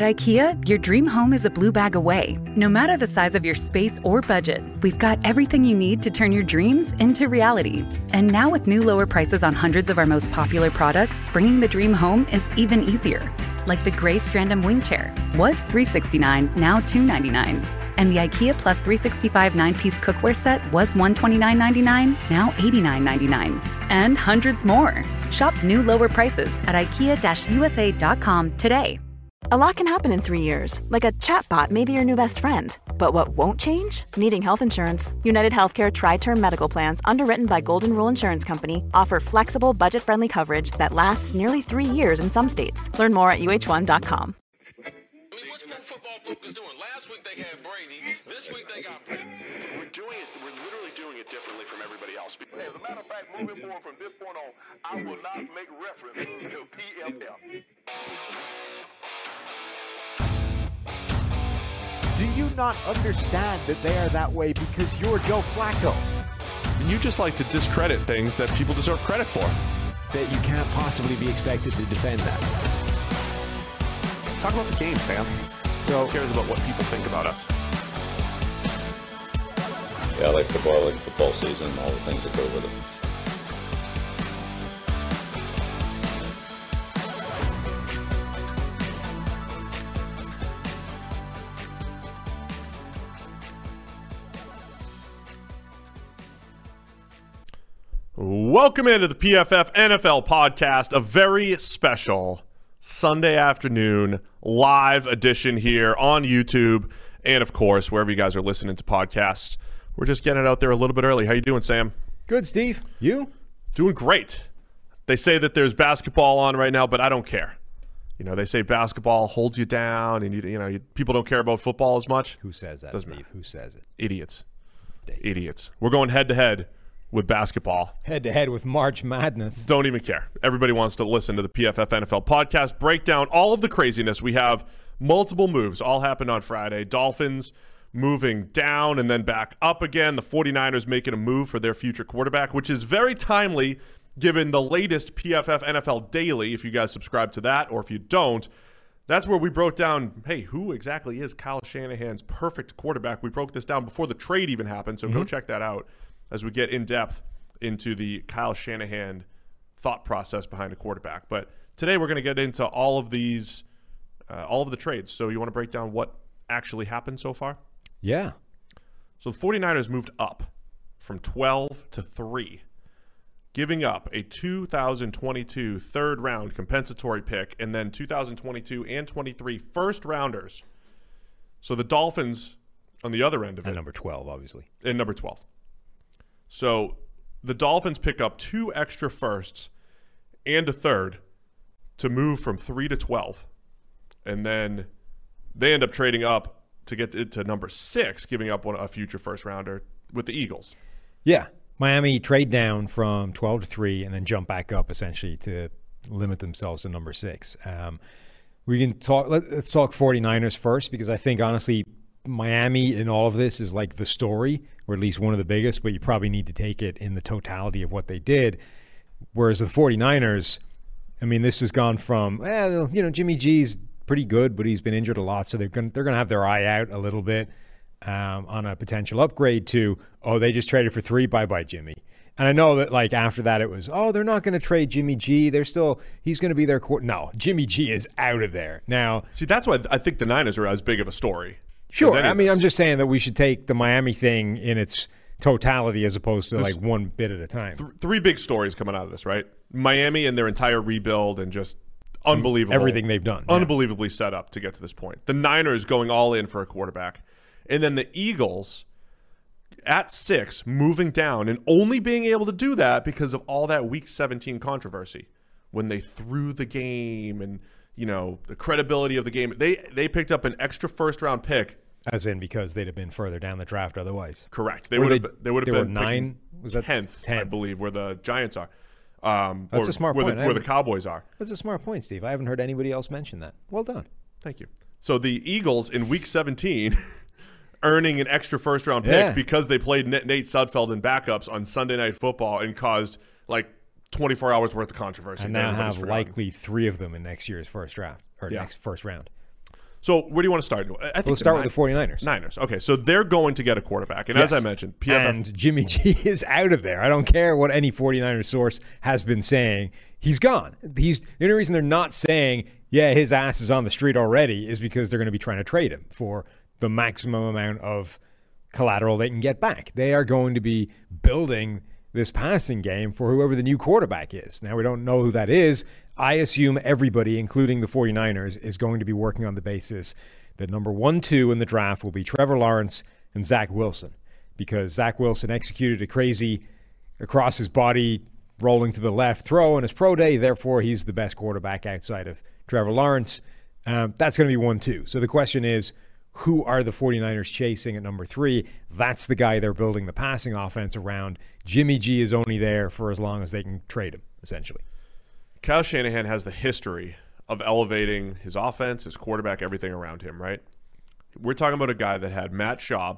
At IKEA, your dream home is a blue bag away. No matter the size of your space or budget, we've got everything you need to turn your dreams into reality. And now with new lower prices on hundreds of our most popular products, bringing the dream home is even easier. Like the gray Strandom wing chair was $369, now $299. And the IKEA Plus 365 9-piece cookware set was $129.99, now $89.99. And hundreds more. Shop new lower prices at IKEA-USA.com today. A lot can happen in 3 years, like a chatbot may be your new best friend. But what won't change? Needing health insurance. United Healthcare Tri-Term Medical Plans, underwritten by Golden Rule Insurance Company, offer flexible, budget-friendly coverage that lasts nearly 3 years in some states. Learn more at UH1.com. What's pro football focus doing? Last week they had Brady. This week they got Brady. We're literally doing it differently from everybody else. As a matter of fact, moving forward from this point on, I will not make reference to PFF. Do you not understand that they are that way because you're Joe Flacco? And you just like to discredit things that people deserve credit for. That you can't possibly be expected to defend that. Talk about the game, Sam. So who cares about what people think about us? Yeah, I like football season, all the things that go with it. Welcome into the PFF NFL podcast, a very special Sunday afternoon live edition here on YouTube and, of course, wherever you guys are listening to podcasts. We're just getting it out there a little bit early. How you doing, Sam? good, Steve. You? Doing great. They say that there's basketball on right now, but I don't care. You know, they say basketball holds you down, and people don't care about football as much. Who says that, Doesn't Steve? matter. Who says it? Idiots. Ridiculous. Idiots. We're going head-to-head with basketball. Head-to-head with March Madness. Don't even care. Everybody wants to listen to the PFF NFL podcast, break down all of the craziness. We have multiple moves. All happened on Friday. Dolphins moving down and then back up again. The 49ers making a move for their future quarterback, which is very timely given the latest PFF NFL Daily. If you guys subscribe to that, or if you don't, that's where we broke down, hey, who exactly is Kyle Shanahan's perfect quarterback? We broke this down before the trade even happened, so go check that out as we get in depth into the Kyle Shanahan thought process behind a quarterback. But today we're going to get into all of these, all of the trades. So you want to break down what actually happened so far? Yeah. So the 49ers moved up from 12 to 3, giving up a 2022 third-round compensatory pick and then 2022 and 23 first-rounders. So the Dolphins on the other end of it. And number 12, obviously. And number 12. So the Dolphins pick up 2 extra firsts and a third to move from 3 to 12. And then they end up trading up to get to number 6, giving up a future first-rounder with the Eagles. Yeah. Miami trade down from 12 to 3 and then jump back up essentially to limit themselves to number 6. We can talk. Let's talk 49ers first, because I think honestly Miami in all of this is like the story, or at least one of the biggest, but you probably need to take it in the totality of what they did. Whereas the 49ers, I mean, this has gone from, Jimmy G's pretty good, but he's been injured a lot, so they're going to have their eye out a little bit on a potential upgrade to, they just traded for 3, bye-bye Jimmy. And I know that like after that it was, they're not going to trade Jimmy G. He's going to be their No, Jimmy G is out of there. Now, see, that's why I think the Niners are as big of a story. Sure. I mean, I'm just saying that we should take the Miami thing in its totality as opposed to like one bit at a time. 3 big stories coming out of this, right? Miami and their entire rebuild and just unbelievable. Everything they've done. Unbelievably set up to get to this point. The Niners going all in for a quarterback. And then the Eagles at 6 moving down and only being able to do that because of all that Week 17 controversy when they threw the game and, the credibility of the game. They picked up an extra first-round pick. As in because they'd have been further down the draft otherwise. Correct. They would have been 9. Was that 10th, I believe, where the Giants are. That's a smart point. Where the Cowboys are. That's a smart point, Steve. I haven't heard anybody else mention that. Well done. Thank you. So the Eagles in Week 17 earning an extra first-round pick because they played Nate Sudfeld in backups on Sunday Night Football and caused like 24 hours worth of controversy. And now have likely 3 of them in next year's first draft next first round. So where do you want to start? I think We'll start with the 49ers. Niners. Okay, so they're going to get a quarterback. And as I mentioned, PFF... And Jimmy G is out of there. I don't care what any 49ers source has been saying. He's gone. The only reason they're not saying, yeah, his ass is on the street already is because they're going to be trying to trade him for the maximum amount of collateral they can get back. They are going to be building this passing game for whoever the new quarterback is. Now, we don't know who that is. I assume everybody, including the 49ers, is going to be working on the basis that number 1, 2 in the draft will be Trevor Lawrence and Zach Wilson, because Zach Wilson executed a crazy across his body rolling to the left throw on his pro day. Therefore, he's the best quarterback outside of Trevor Lawrence. That's going to be 1, 2. So the question is, who are the 49ers chasing at number 3? That's the guy they're building the passing offense around. Jimmy G is only there for as long as they can trade him, essentially. Kyle Shanahan has the history of elevating his offense, his quarterback, everything around him, right? We're talking about a guy that had Matt Schaub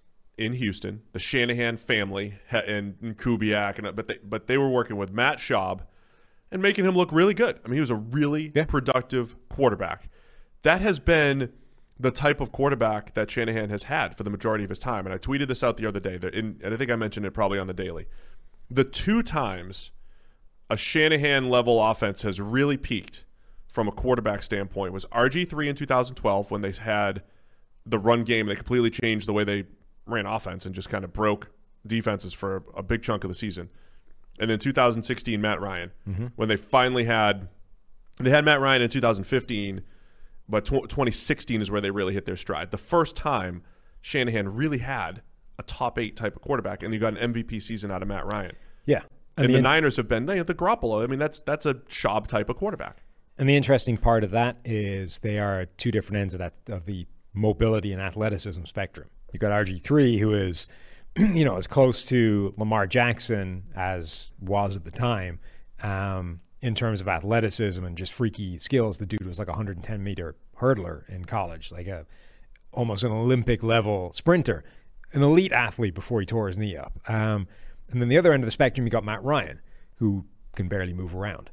in Houston, the Shanahan family, and Kubiak, but they were working with Matt Schaub and making him look really good. I mean, he was a really productive quarterback. That has been the type of quarterback that Shanahan has had for the majority of his time. And I tweeted this out the other day, and I think I mentioned it probably on the Daily. The 2 times a Shanahan-level offense has really peaked from a quarterback standpoint was RG3 in 2012 when they had the run game. They completely changed the way they ran offense and just kind of broke defenses for a big chunk of the season. And then 2016, Matt Ryan, when they finally had Matt Ryan in 2015, but 2016 is where they really hit their stride. The first time Shanahan really had a top 8 type of quarterback, and you got an MVP season out of Matt Ryan. Yeah. And the Niners have been the Garoppolo. I mean, that's a Schaub type of quarterback. And the interesting part of that is they are at 2 different ends of the mobility and athleticism spectrum. You got RG3, who is, as close to Lamar Jackson as was at the time, in terms of athleticism and just freaky skills. The dude was like a 110-meter hurdler in college, like almost an Olympic level sprinter, an elite athlete before he tore his knee up. And then the other end of the spectrum, you got Matt Ryan, who can barely move around.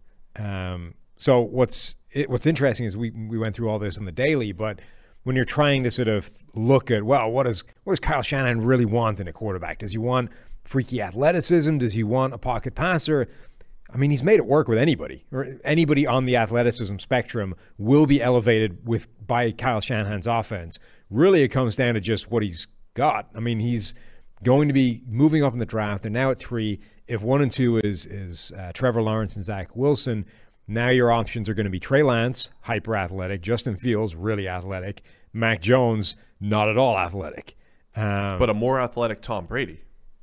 So what's interesting is we went through all this in the Daily, but when you're trying to sort of look at, well, what does Kyle Shanahan really want in a quarterback? Does he want freaky athleticism? Does he want a pocket passer? I mean, he's made it work with anybody. Anybody on the athleticism spectrum will be elevated by Kyle Shanahan's offense. Really, it comes down to just what he's got. I mean, he's going to be moving up in the draft. They're now at 3. If 1 and 2 is Trevor Lawrence and Zach Wilson, now your options are going to be Trey Lance, hyper athletic, Justin Fields, really athletic, Mac Jones, not at all athletic, but a more athletic Tom Brady.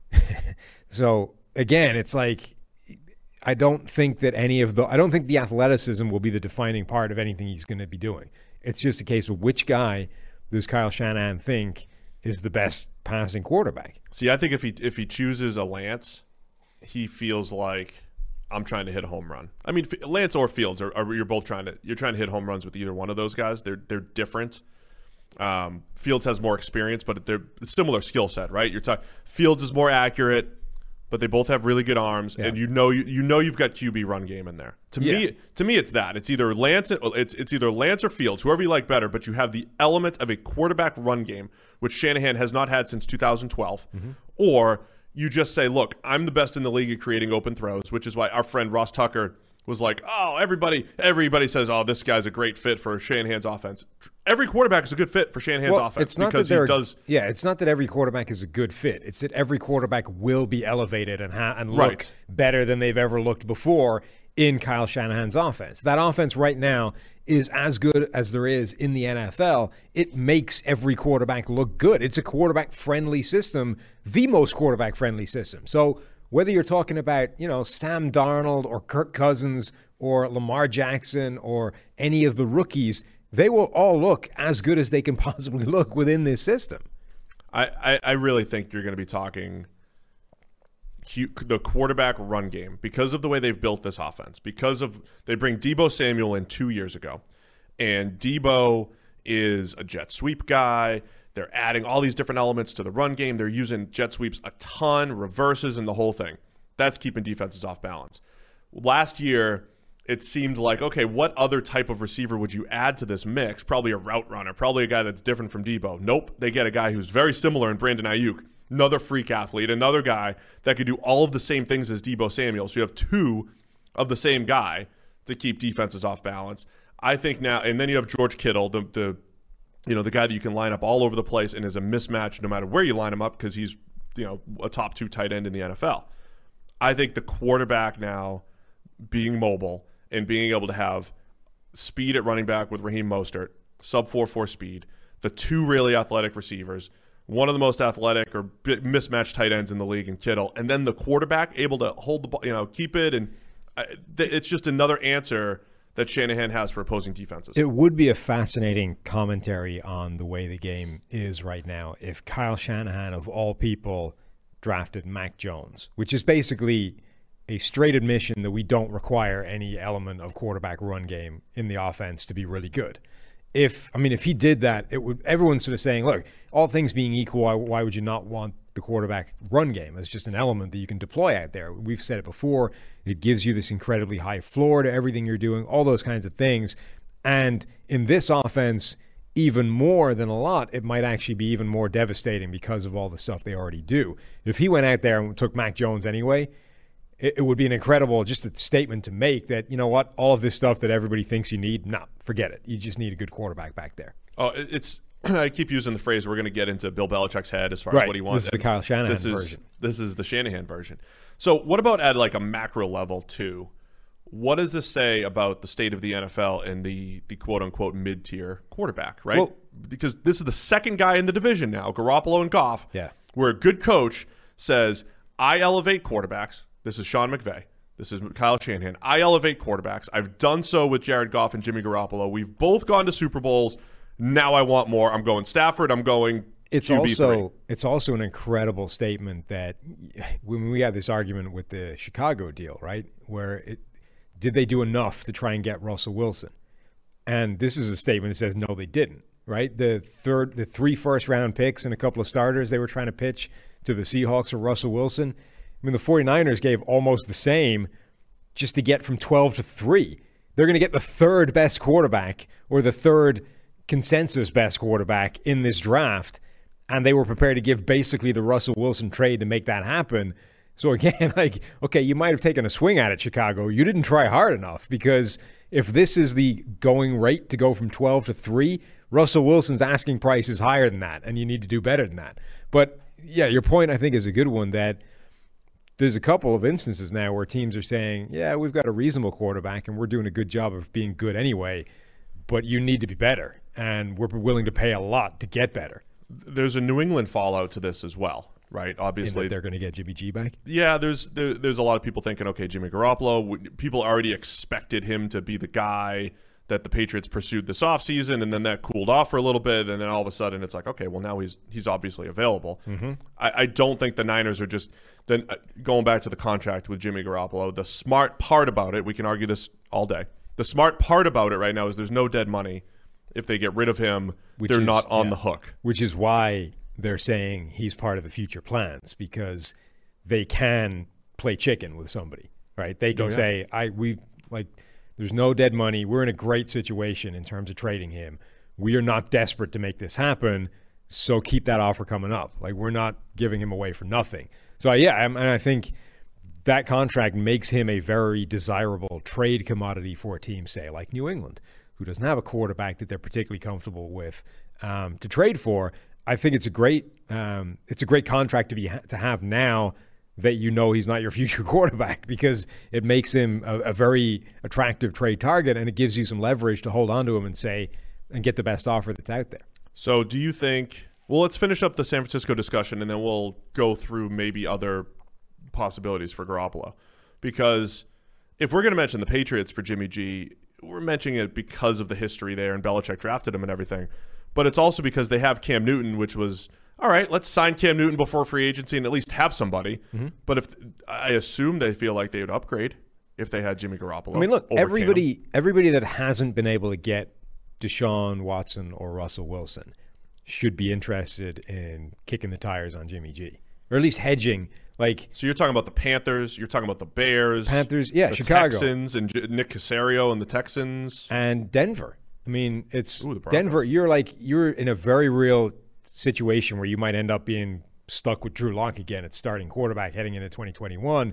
So again, it's like I don't think the athleticism will be the defining part of anything he's going to be doing. It's just a case of which guy does Kyle Shanahan think is the best passing quarterback. See, I think if he chooses a Lance, he feels like I'm trying to hit a home run. I mean, Lance or Fields you're both trying to hit home runs with either one of those guys. They're different. Fields has more experience, but they're a similar skill set, right? Fields is more accurate, but they both have really good arms, and you've got QB run game in there. To me, it's that. It's either Lance or Fields, whoever you like better, but you have the element of a quarterback run game, which Shanahan has not had since 2012, or you just say, look, I'm the best in the league at creating open throws, which is why our friend Ross Tucker was like, oh, everybody says, oh, this guy's a great fit for Shanahan's offense. Every quarterback is a good fit for Shanahan's offense. It's not because he does. Yeah, it's not that every quarterback is a good fit. It's that every quarterback will be elevated and look better than they've ever looked before in Kyle Shanahan's offense. That offense right now is as good as there is in the NFL. It makes every quarterback look good. It's a quarterback-friendly system, the most quarterback-friendly system. So whether you're talking about, Sam Darnold or Kirk Cousins or Lamar Jackson or any of the rookies, they will all look as good as they can possibly look within this system. I really think you're going to be talking the quarterback run game because of the way they've built this offense, they bring Deebo Samuel in 2 years ago, and Deebo is a jet sweep guy. They're adding all these different elements to the run game. They're using jet sweeps a ton, reverses, and the whole thing. That's keeping defenses off balance. Last year, it seemed like, okay, what other type of receiver would you add to this mix? Probably a route runner, probably a guy that's different from Debo. Nope, they get a guy who's very similar in Brandon Ayuk, another freak athlete, another guy that could do all of the same things as Debo Samuel. So you have two of the same guy to keep defenses off balance. I think now, and then you have George Kittle, the guy that you can line up all over the place and is a mismatch no matter where you line him up because he's, a top 2 tight end in the NFL. I think the quarterback now being mobile and being able to have speed at running back with Raheem Mostert, sub 4.4 speed, the two really athletic receivers, one of the most athletic or mismatched tight ends in the league in Kittle, and then the quarterback able to hold the ball, keep it, and it's just another answer that Shanahan has for opposing defenses. It would be a fascinating commentary on the way the game is right now if Kyle Shanahan, of all people, drafted Mac Jones, which is basically a straight admission that we don't require any element of quarterback run game in the offense to be really good. If he did that, everyone's sort of saying, look, all things being equal, why would you not want the quarterback run game as just an element that you can deploy out there? We've said it before. It gives you this incredibly high floor to everything you're doing, all those kinds of things. And in this offense, even more than a lot, it might actually be even more devastating because of all the stuff they already do. If he went out there and took Mac Jones anyway, it would be an incredible just a statement to make that, you know what, all of this stuff that everybody thinks you need, forget it. You just need a good quarterback back there. Oh, I keep using the phrase, we're going to get into Bill Belichick's head as far as what he wants. This is the Kyle Shanahan version. This is the Shanahan version. So what about at like a macro level too? What does this say about the state of the NFL and the quote-unquote mid-tier quarterback, right? Well, because this is the second guy in the division now, Garoppolo and Goff, where a good coach says, I elevate quarterbacks. This is Sean McVay. This is Kyle Shanahan. I elevate quarterbacks. I've done so with Jared Goff and Jimmy Garoppolo. We've both gone to Super Bowls. Now I want more. I'm going Stafford. I'm going QB3. It's also an incredible statement that when we had this argument with the Chicago deal, right, where did they do enough to try and get Russell Wilson? And this is a statement that says, no, they didn't, right? The 3 first-round picks and a couple of starters they were trying to pitch to the Seahawks for Russell Wilson. I mean, the 49ers gave almost the same just to get from 12 to 3. They're going to get the third best quarterback or the third consensus best quarterback in this draft, and they were prepared to give basically the Russell Wilson trade to make that happen. So again, okay, you might have taken a swing at it, Chicago. You didn't try hard enough, because if this is the going rate to go from 12 to 3, Russell Wilson's asking price is higher than that, and you need to do better than that. But yeah, your point I think is a good one, that there's a couple of instances now where teams are saying, yeah, we've got a reasonable quarterback and we're doing a good job of being good anyway, but you need to be better, and we're willing to pay a lot to get better. There's a New England fallout to this as well, right? Obviously, they're going to get Jimmy G back. Yeah, there's a lot of people thinking, okay, Jimmy Garoppolo, people already expected him to be the guy that the Patriots pursued this offseason, and then that cooled off for a little bit, and then all of a sudden it's like, okay, well, now he's obviously available. Mm-hmm. I don't think the Niners are just then going back to the contract with Jimmy Garoppolo. The smart part about it, we can argue this all day, the smart part about it right now is there's no dead money. If they get rid of him, they're not on the hook. Which is why they're saying he's part of the future plans, because they can play chicken with somebody, right? They can say, there's no dead money. We're in a great situation in terms of trading him. We are not desperate to make this happen, so keep that offer coming up. Like, we're not giving him away for nothing. So, and I think that contract makes him a very desirable trade commodity for a team, say, like New England, who doesn't have a quarterback that they're particularly comfortable with to trade for. I think it's a great contract to have now that you know he's not your future quarterback, because it makes him a very attractive trade target, and it gives you some leverage to hold on to him and get the best offer that's out there. So do you think – well, let's finish up the San Francisco discussion, and then we'll go through maybe other possibilities for Garoppolo. Because if we're going to mention the Patriots for Jimmy G, we're mentioning it because of the history there, and Belichick drafted him and everything. But it's also because they have Cam Newton, which was – all right, let's sign Cam Newton before free agency and at least have somebody. Mm-hmm. But I assume they feel like they would upgrade if they had Jimmy Garoppolo. I mean, look, everybody that hasn't been able to get Deshaun Watson or Russell Wilson should be interested in kicking the tires on Jimmy G. or at least hedging. Like, so you're talking about the Panthers, you're talking about the Bears, yeah, the Chicago, Texans, and Nick Caserio and the Texans, and Denver. I mean, it's the Broncos. Denver. You're in a very real situation where you might end up being stuck with Drew Lock again at starting quarterback heading into 2021.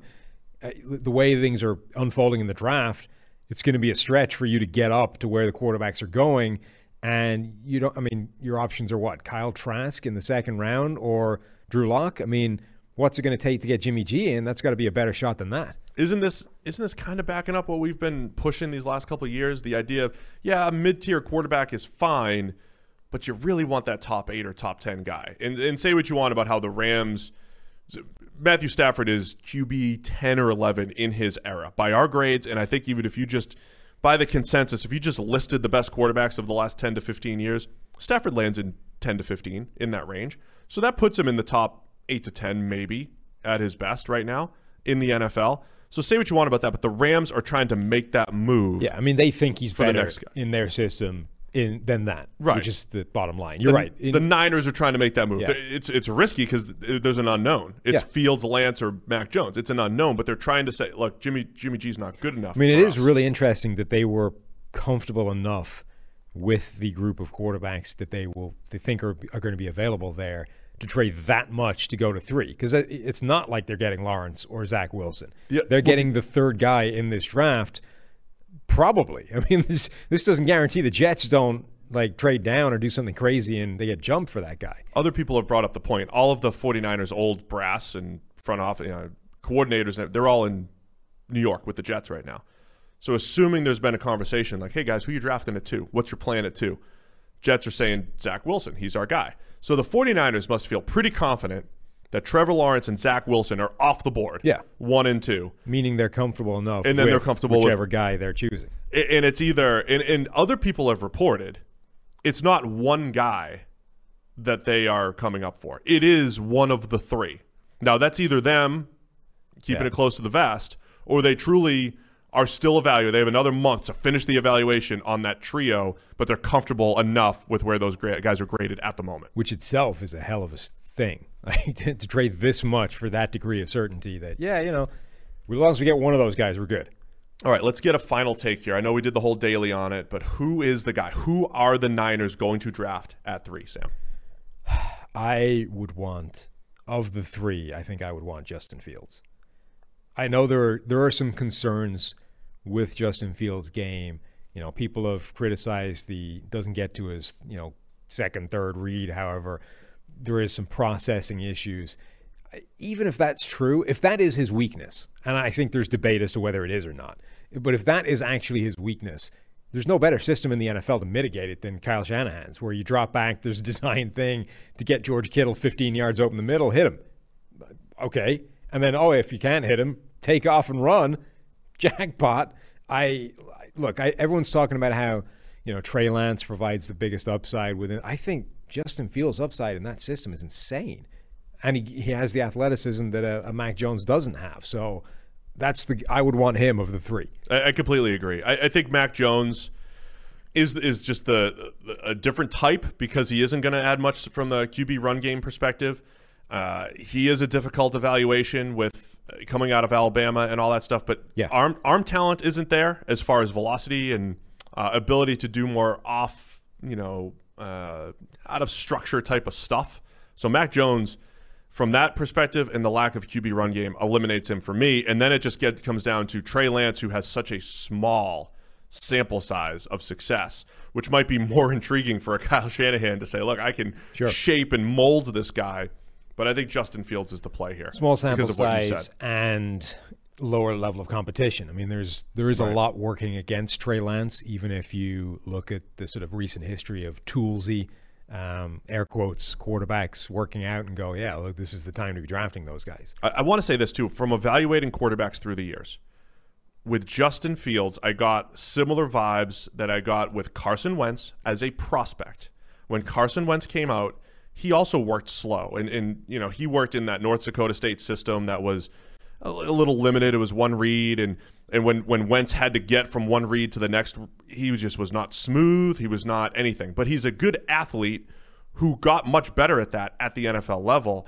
The way things are unfolding in the draft, it's going to be a stretch for you to get up to where the quarterbacks are going. And you don't. I mean, your options are what? Kyle Trask in the second round or Drew Lock? I mean, what's it going to take to get Jimmy G in? That's got to be a better shot than that. Isn't this kind of backing up what we've been pushing these last couple of years? The idea of, yeah, a mid-tier quarterback is fine, but you really want that top 8 or top 10 guy. And say what you want about how the Rams, Matthew Stafford is QB 10 or 11 in his era by our grades, and I think even if you just, by the consensus, if you just listed the best quarterbacks of the last 10 to 15 years, Stafford lands in 10 to 15 in that range. So that puts him in the top 8 to 10 maybe at his best right now in the NFL. So say what you want about that, but the Rams are trying to make that move. Yeah, I mean, they think he's for the better next guy in their system than that, right? Which is the bottom line. You're right. The Niners are trying to make that move. Yeah. It's risky because there's an unknown. It's Fields, Lance, or Mac Jones. It's an unknown, but they're trying to say, look, Jimmy G's not good enough. I mean, it is really interesting that they were comfortable enough with the group of quarterbacks that they think are going to be available there to trade that much to go to 3, because it's not like they're getting Lawrence or Zach Wilson. Yeah, they're getting the third guy in this draft, probably. I mean, this doesn't guarantee the Jets don't like trade down or do something crazy and they get jumped for that guy. Other people have brought up the point. All of the 49ers old brass and front office coordinators, they're all in New York with the Jets right now. So assuming there's been a conversation like, hey guys, who you drafting at 2? What's your plan at 2? Jets are saying Zach Wilson, he's our guy. So the 49ers must feel pretty confident that Trevor Lawrence and Zach Wilson are off the board. Yeah. 1 and 2. Meaning they're comfortable enough and then with they're comfortable whichever with, guy they're choosing. And it's either, and other people have reported, it's not one guy that they are coming up for. It is one of the 3. Now that's either them keeping it close to the vest, or they truly are still evaluating. They have another month to finish the evaluation on that trio, but they're comfortable enough with where those guys are graded at the moment. Which itself is a hell of a thing. Like, to trade this much for that degree of certainty that, as long as we get one of those guys, we're good. All right, let's get a final take here. I know we did the whole daily on it, but who is the guy? Who are the Niners going to draft at 3, Sam? I would want, of the 3, I think I would want Justin Fields. I know there are some concerns with Justin Fields' game. People have criticized doesn't get to his, second, third read. However, there is some processing issues. Even if that's true, if that is his weakness, and I think there's debate as to whether it is or not, but if that is actually his weakness, there's no better system in the NFL to mitigate it than Kyle Shanahan's, where you drop back, there's a designed thing to get George Kittle 15 yards open the middle, hit him. Okay. And then, if you can't hit him, take off and run. Jackpot. Everyone's talking about how, Trey Lance provides the biggest upside within. I think Justin Fields' upside in that system is insane. And he has the athleticism that a Mac Jones doesn't have. So I would want him of the 3. I completely agree. I think Mac Jones is just a different type because he isn't going to add much from the QB run game perspective. He is a difficult evaluation with coming out of Alabama and all that stuff, but arm talent isn't there as far as velocity and ability to do more off, out of structure type of stuff. So Mac Jones, from that perspective and the lack of QB run game, eliminates him for me. And then it just comes down to Trey Lance, who has such a small sample size of success, which might be more intriguing for a Kyle Shanahan to say, look, I can shape and mold this guy. But I think Justin Fields is the play here. Small sample size and lower level of competition. I mean, there is a lot working against Trey Lance, even if you look at the sort of recent history of toolsy, air quotes, quarterbacks working out and go, look, this is the time to be drafting those guys. I want to say this, too. From evaluating quarterbacks through the years, with Justin Fields, I got similar vibes that I got with Carson Wentz as a prospect. When Carson Wentz came out, he also worked slow, and he worked in that North Dakota State system that was a little limited. It was one read, and when Wentz had to get from one read to the next, he just was not smooth. He was not anything. But he's a good athlete who got much better at that at the NFL level.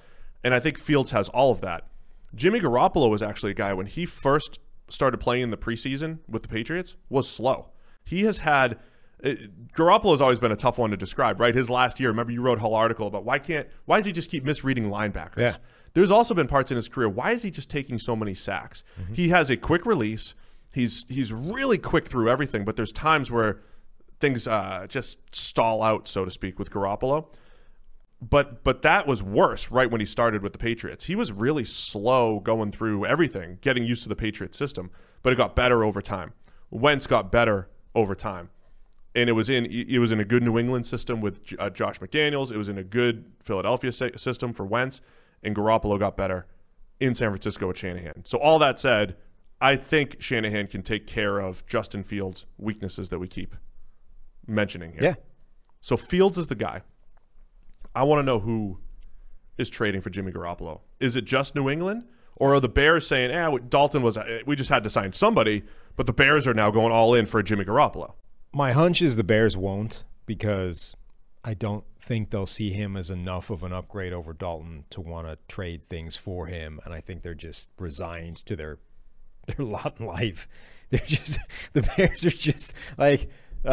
And I think Fields has all of that. Jimmy Garoppolo was actually a guy, when he first started playing in the preseason with the Patriots, was slow. He has had Garoppolo has always been a tough one to describe, right? His last year, remember you wrote a whole article about why does he just keep misreading linebackers? Yeah. There's also been parts in his career, why is he just taking so many sacks? Mm-hmm. He has a quick release. He's really quick through everything, but there's times where things just stall out, so to speak, with Garoppolo. But that was worse right when he started with the Patriots. He was really slow going through everything, getting used to the Patriots system, but it got better over time. Wentz got better over time. And it was in a good New England system with Josh McDaniels. It was in a good Philadelphia system for Wentz, and Garoppolo got better in San Francisco with Shanahan. So all that said, I think Shanahan can take care of Justin Fields' weaknesses that we keep mentioning here. Yeah. So Fields is the guy. I want to know who is trading for Jimmy Garoppolo. Is it just New England? Or are the Bears saying, Dalton we just had to sign somebody, but the Bears are now going all in for Jimmy Garoppolo? My hunch is the Bears won't, because I don't think they'll see him as enough of an upgrade over Dalton to want to trade things for him. And I think they're just resigned to their lot in life. They're just, the Bears are just like,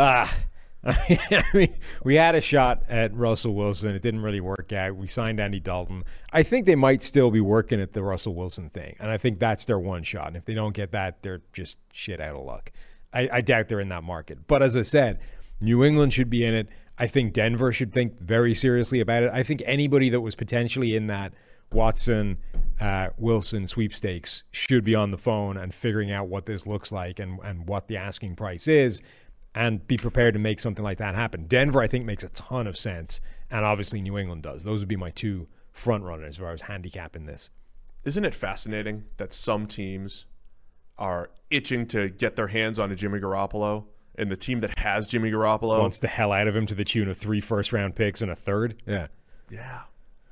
I mean, we had a shot at Russell Wilson. It didn't really work out. We signed Andy Dalton. I think they might still be working at the Russell Wilson thing, and I think that's their one shot. And if they don't get that, they're just shit out of luck. I doubt they're in that market. But as I said, New England should be in it. I think Denver should think very seriously about it. I think anybody that was potentially in that Watson, Wilson sweepstakes should be on the phone and figuring out what this looks like and what the asking price is, and be prepared to make something like that happen. Denver, I think, makes a ton of sense, and obviously New England does. Those would be my two front runners as far as handicapping this. Isn't it fascinating that some teams are itching to get their hands on a Jimmy Garoppolo, and the team that has Jimmy Garoppolo wants the hell out of him to the tune of 3 first-round picks and a third? Yeah. Yeah.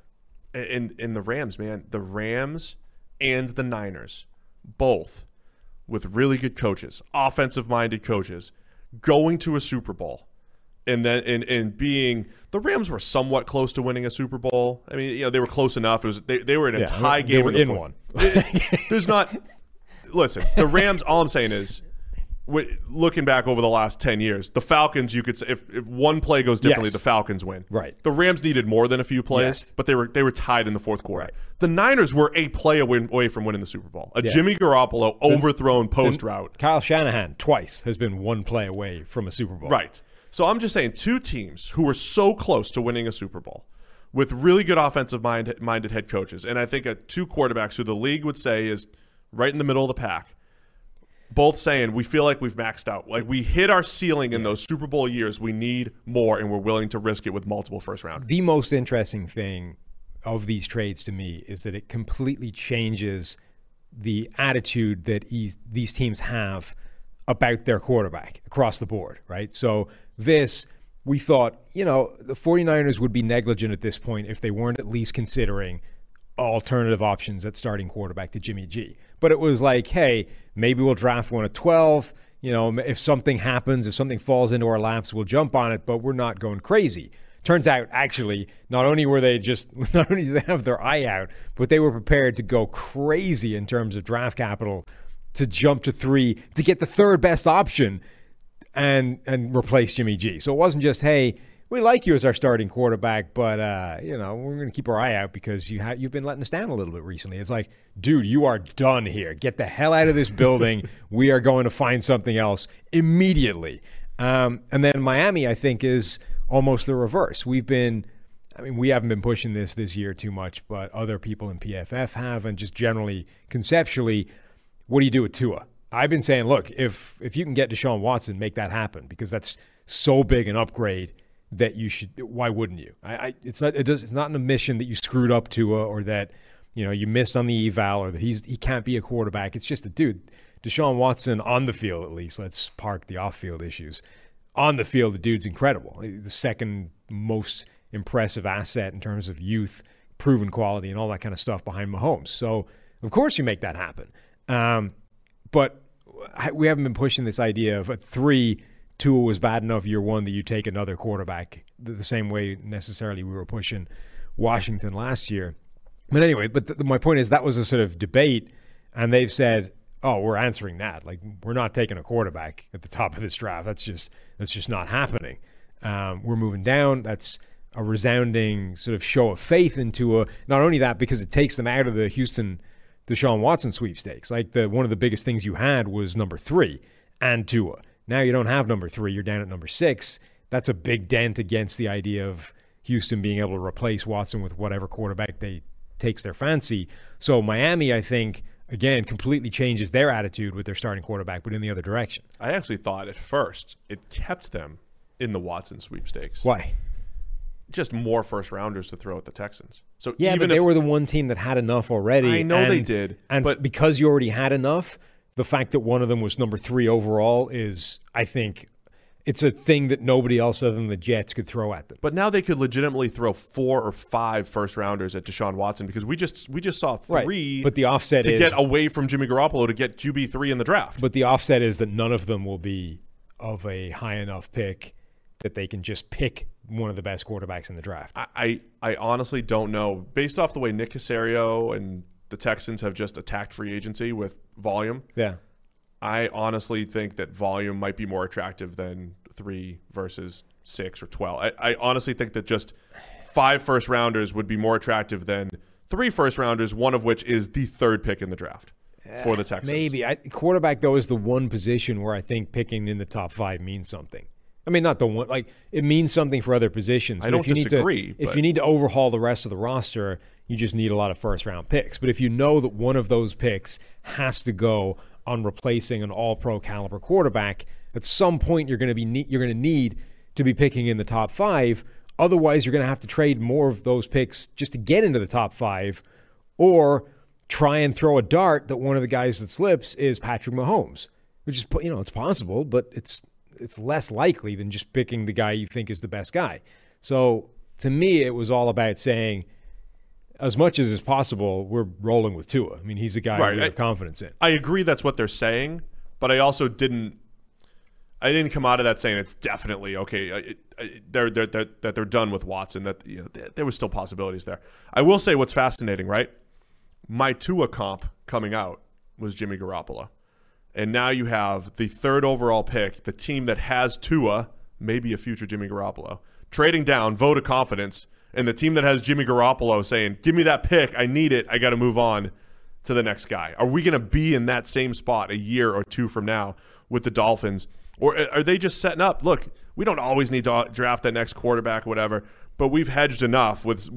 And the Rams, man, the Rams and the Niners, both with really good coaches, offensive-minded coaches, going to a Super Bowl, and then and being the Rams were somewhat close to winning a Super Bowl. I mean, they were close enough. It was they were in a tie game. They were in one. There's not. Listen, the Rams. All I'm saying is, looking back over the last 10 years, the Falcons. You could say if one play goes differently, yes, the Falcons win. Right. The Rams needed more than a few plays, yes, but they were tied in the fourth quarter. Right. The Niners were a play away from winning the Super Bowl. Jimmy Garoppolo overthrown post route. Kyle Shanahan twice has been one play away from a Super Bowl. Right. So I'm just saying, two teams who were so close to winning a Super Bowl with really good offensive-minded head coaches, and I think two quarterbacks who the league would say is right in the middle of the pack, both saying we feel like we've maxed out. Like we hit our ceiling in those Super Bowl years. We need more, and we're willing to risk it with multiple first-rounders. The most interesting thing of these trades to me is that it completely changes the attitude that these teams have about their quarterback across the board, right? So we thought, the 49ers would be negligent at this point if they weren't at least considering alternative options at starting quarterback to Jimmy G. But it was like, hey, maybe we'll draft one at 12. If something happens, if something falls into our laps, we'll jump on it, but we're not going crazy. Turns out, actually, not only did they have their eye out, but they were prepared to go crazy in terms of draft capital to jump to 3 to get the third best option and replace Jimmy G. So it wasn't just, hey, we like you as our starting quarterback, but we're going to keep our eye out because you've been letting us down a little bit recently. It's like, dude, you are done here. Get the hell out of this building. We are going to find something else immediately. And then Miami, I think, is almost the reverse. We haven't been pushing this year too much, but other people in PFF have, and just generally, conceptually, what do you do with Tua? I've been saying, look, if you can get Deshaun Watson, make that happen, because that's so big an upgrade that you should. Why wouldn't you? It's not an admission that you screwed up Tua, or that you missed on the eval, or that he can't be a quarterback. It's just Deshaun Watson on the field, at least. Let's park the off-field issues. On the field, the dude's incredible. The second most impressive asset in terms of youth, proven quality, and all that kind of stuff behind Mahomes. So of course you make that happen. But we haven't been pushing this idea of a 3. Tua was bad enough year 1 that you take another quarterback the same way necessarily we were pushing Washington last year. But anyway, my point is that was a sort of debate, and they've said, oh, we're answering that. Like, we're not taking a quarterback at the top of this draft. That's just not happening. We're moving down. That's a resounding sort of show of faith in Tua. Not only that, because it takes them out of the Houston Deshaun Watson sweepstakes. Like, one of the biggest things you had was number 3 and Tua. Now you don't have number 3. You're down at number 6. That's a big dent against the idea of Houston being able to replace Watson with whatever quarterback takes their fancy. So Miami, I think, again, completely changes their attitude with their starting quarterback, but in the other direction. I actually thought at first it kept them in the Watson sweepstakes. Why? Just more first-rounders to throw at the Texans. So yeah, even but they were the one team that had enough already. I know they did. But because you already had enough, the fact that one of them was number 3 overall is, I think, it's a thing that nobody else other than the Jets could throw at them. But now they could legitimately throw 4 or 5 first-rounders at Deshaun Watson because we just saw 3 right. But the offset to get away from Jimmy Garoppolo to get QB3 in the draft. But the offset is that none of them will be of a high enough pick that they can just pick one of the best quarterbacks in the draft. I honestly don't know. Based off the way Nick Caserio and the Texans have just attacked free agency with volume, yeah, I honestly think that volume might be more attractive than 3 versus 6 or 12. I honestly think that just 5 first-rounders would be more attractive than 3 first-rounders, one of which is the 3rd pick in the draft for the Texans. Maybe. Quarterback, though, is the one position where I think picking in the top 5 means something. I mean, not the one. Like, it means something for other positions. I don't disagree. If you need to overhaul the rest of the roster, you just need a lot of first-round picks. But if you know that one of those picks has to go on replacing an all-pro caliber quarterback, at some point you're going to need to be picking in the top 5. Otherwise, you're going to have to trade more of those picks just to get into the top 5, or try and throw a dart that one of the guys that slips is Patrick Mahomes, which is, it's possible, but it's less likely than just picking the guy you think is the best guy. So to me, it was all about saying, as much as is possible, we're rolling with Tua. I mean, he's a guy we have confidence in. I agree that's what they're saying, but I also didn't come out of that saying it's definitely okay. They're done with Watson. That there was still possibilities there. I will say what's fascinating, right? My Tua comp coming out was Jimmy Garoppolo, and now you have the 3rd overall pick, the team that has Tua, maybe a future Jimmy Garoppolo, trading down, vote of confidence. And the team that has Jimmy Garoppolo saying, give me that pick, I need it, I got to move on to the next guy. Are we going to be in that same spot a year or 2 from now with the Dolphins? Or are they just setting up, look, we don't always need to draft that next quarterback or whatever, but we've hedged enough with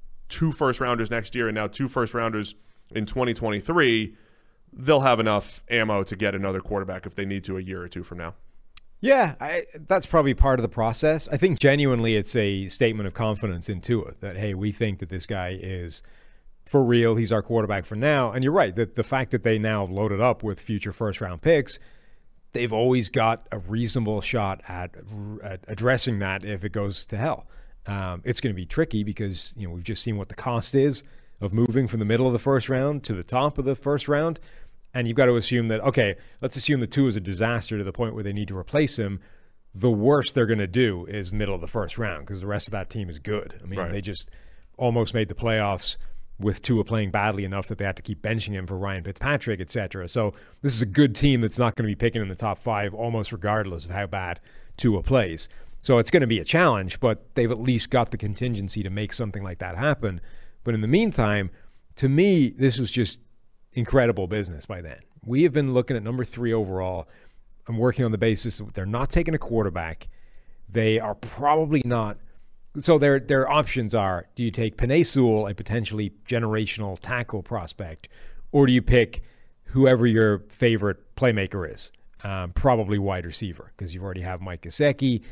2 first-rounders next year and now 2 first-rounders in 2023. They'll have enough ammo to get another quarterback if they need to a year or 2 from now. Yeah, that's probably part of the process. I think genuinely it's a statement of confidence in Tua that, hey, we think that this guy is for real. He's our quarterback for now. And you're right, that the fact that they now have loaded up with future first-round picks, they've always got a reasonable shot at addressing that if it goes to hell. It's going to be tricky because we've just seen what the cost is of moving from the middle of the first round to the top of the first round. And you've got to assume that, okay, let's assume the Tua is a disaster to the point where they need to replace him. The worst they're going to do is middle of the first round because the rest of that team is good. I mean, They just almost made the playoffs with Tua playing badly enough that they had to keep benching him for Ryan Fitzpatrick, et cetera. So this is a good team that's not going to be picking in the top 5 almost regardless of how bad Tua plays. So it's going to be a challenge, but they've at least got the contingency to make something like that happen. But in the meantime, to me, this was just incredible business by then. We have been looking at number 3 overall. I'm working on the basis that they're not taking a quarterback. They are probably not. So their options are, do you take Penei Sewell, a potentially generational tackle prospect, or do you pick whoever your favorite playmaker is? Probably wide receiver because you already have Mike Gesicki.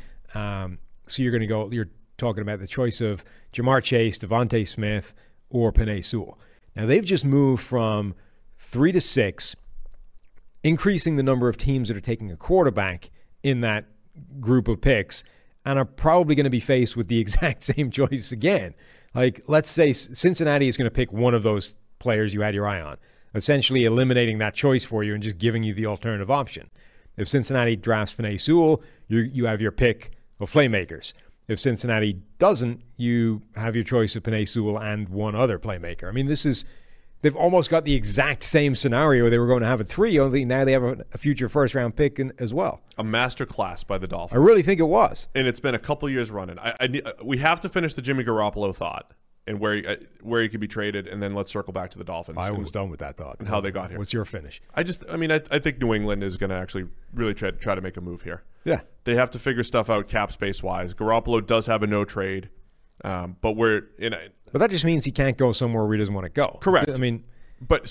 So you're talking about the choice of Jamar Chase, Devontae Smith, or Penei Sewell. Now they've just moved from 3 to 6, increasing the number of teams that are taking a quarterback in that group of picks, and are probably going to be faced with the exact same choice again. Like, let's say Cincinnati is going to pick one of those players you had your eye on, essentially eliminating that choice for you and just giving you the alternative option. If Cincinnati drafts Penei Sewell, you have your pick of playmakers. If Cincinnati doesn't, you have your choice of Penei Sewell and one other playmaker. I mean, they've almost got the exact same scenario they were going to have at 3, only now they have a future first-round pick as well. A master class by the Dolphins. I really think it was. And it's been a couple years running. We have to finish the Jimmy Garoppolo thought and where he could be traded, and then let's circle back to the Dolphins. I was done with that thought. And how they got here. What's your finish? I think New England is going to actually really try to make a move here. Yeah. They have to figure stuff out cap space-wise. Garoppolo does have a no trade, but we're in a... But that just means he can't go somewhere where he doesn't want to go. Correct. I mean... But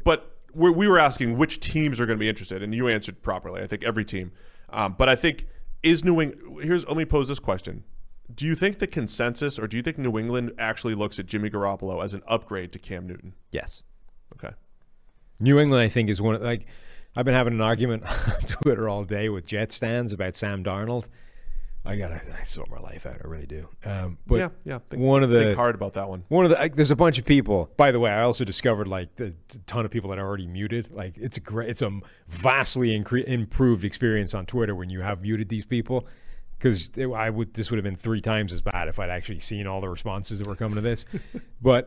we were asking which teams are going to be interested, and you answered properly. I think every team. But I think let me pose this question. Do you think the consensus, or do you think New England actually looks at Jimmy Garoppolo as an upgrade to Cam Newton? Yes. Okay. New England, I think, is one of, like, I've been having an argument on Twitter all day with Jet stands about Sam Darnold. I sort my life out. I really do. But yeah. Think hard about that one. There's a bunch of people. By the way, I also discovered like a ton of people that are already muted. Like it's a vastly improved experience on Twitter when you have muted these people. Because this would have been 3 times as bad if I'd actually seen all the responses that were coming to this. But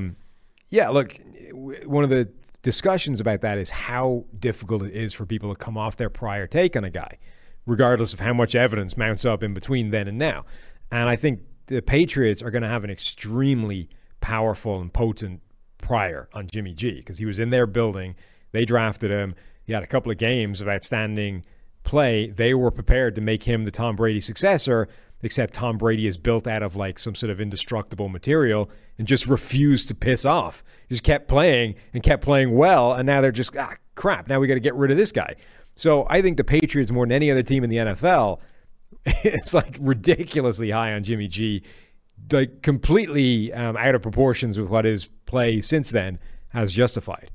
look, one of the discussions about that is how difficult it is for people to come off their prior take on a guy, regardless of how much evidence mounts up in between then and now. And I think the Patriots are going to have an extremely powerful and potent prior on Jimmy G because he was in their building. They drafted him. He had a couple of games of outstanding play. They were prepared to make him the Tom Brady successor, except Tom Brady is built out of like some sort of indestructible material and just refused to piss off. He just kept playing well, and now they're just, crap, now we got to get rid of this guy. So I think the Patriots, more than any other team in the NFL, it's like ridiculously high on Jimmy G, like completely out of proportions with what his play since then has justified.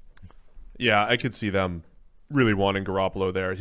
Yeah, I could see them really wanting Garoppolo there.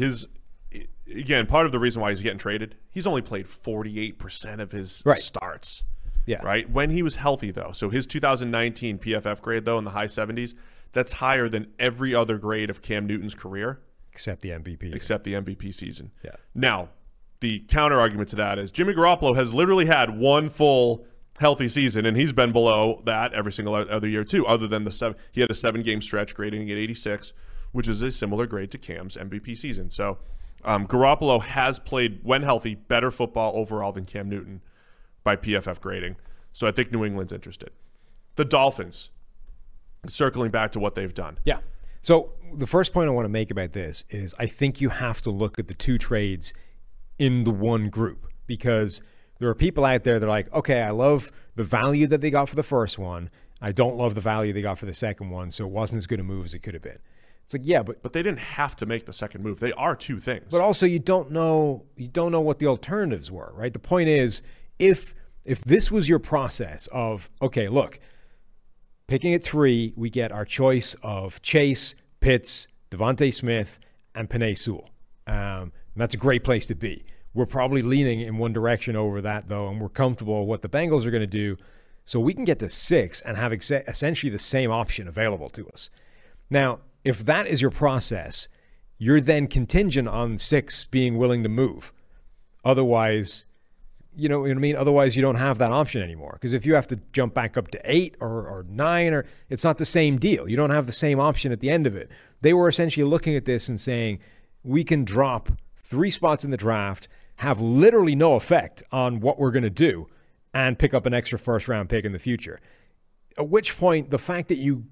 Again, part of the reason why he's getting traded, he's only played 48% of his starts. Yeah. Right? When he was healthy, though. So his 2019 PFF grade, though, in the high 70s, that's higher than every other grade of Cam Newton's career. Except the MVP. Except the MVP season. Yeah. Now, the counter argument to that is Jimmy Garoppolo has literally had one full healthy season, and he's been below that every single other year, too, other than he had a 7-game stretch grading at 86, which is a similar grade to Cam's MVP season. So Garoppolo has played, when healthy, better football overall than Cam Newton by PFF grading. So I think New England's interested. The Dolphins, circling back to what they've done. Yeah. So the first point I want to make about this is I think you have to look at the 2 trades in the one group because there are people out there that are like, okay, I love the value that they got for the first one. I don't love the value they got for the second one, so it wasn't as good a move as it could have been. It's like, yeah, but they didn't have to make the second move. They are 2 things. But also you don't know what the alternatives were, right? The point is if this was your process of, okay, look, picking at 3, we get our choice of Chase, Pitts, Devontae Smith, and Penei Sewell. And that's a great place to be. We're probably leaning in one direction over that, though, and we're comfortable with what the Bengals are going to do. So we can get to 6 and have essentially the same option available to us. Now, if that is your process, you're then contingent on 6 being willing to move. Otherwise, you know what I mean? Otherwise, you don't have that option anymore. Because if you have to jump back up to 8 or 9, it's not the same deal. You don't have the same option at the end of it. They were essentially looking at this and saying, we can drop 3 spots in the draft, have literally no effect on what we're going to do, and pick up an extra first-round pick in the future. At which point, the fact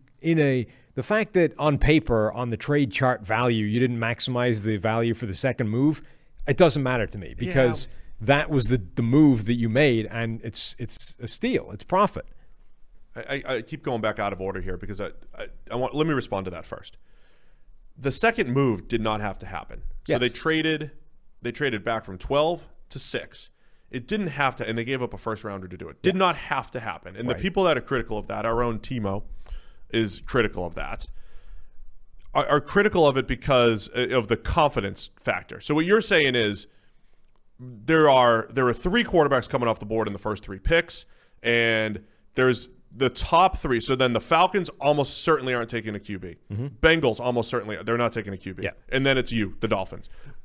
that on paper, on the trade chart value, you didn't maximize the value for the second move, it doesn't matter to me because that was the move that you made, and it's a steal. It's profit. I keep going back out of order here because let me respond to that first. The second move did not have to happen. So they traded back from 12 to 6. It didn't have to, and they gave up a first rounder to do it. Did not have to happen. And the people that are critical of that, our own Timo is critical of that, are critical of it because of the confidence factor. So what you're saying is there are 3 quarterbacks coming off the board in the first 3 picks, and there's the top 3. So then the Falcons almost certainly aren't taking a QB. Mm-hmm. Bengals almost certainly, they're not taking a QB. Yeah. And then it's the Dolphins.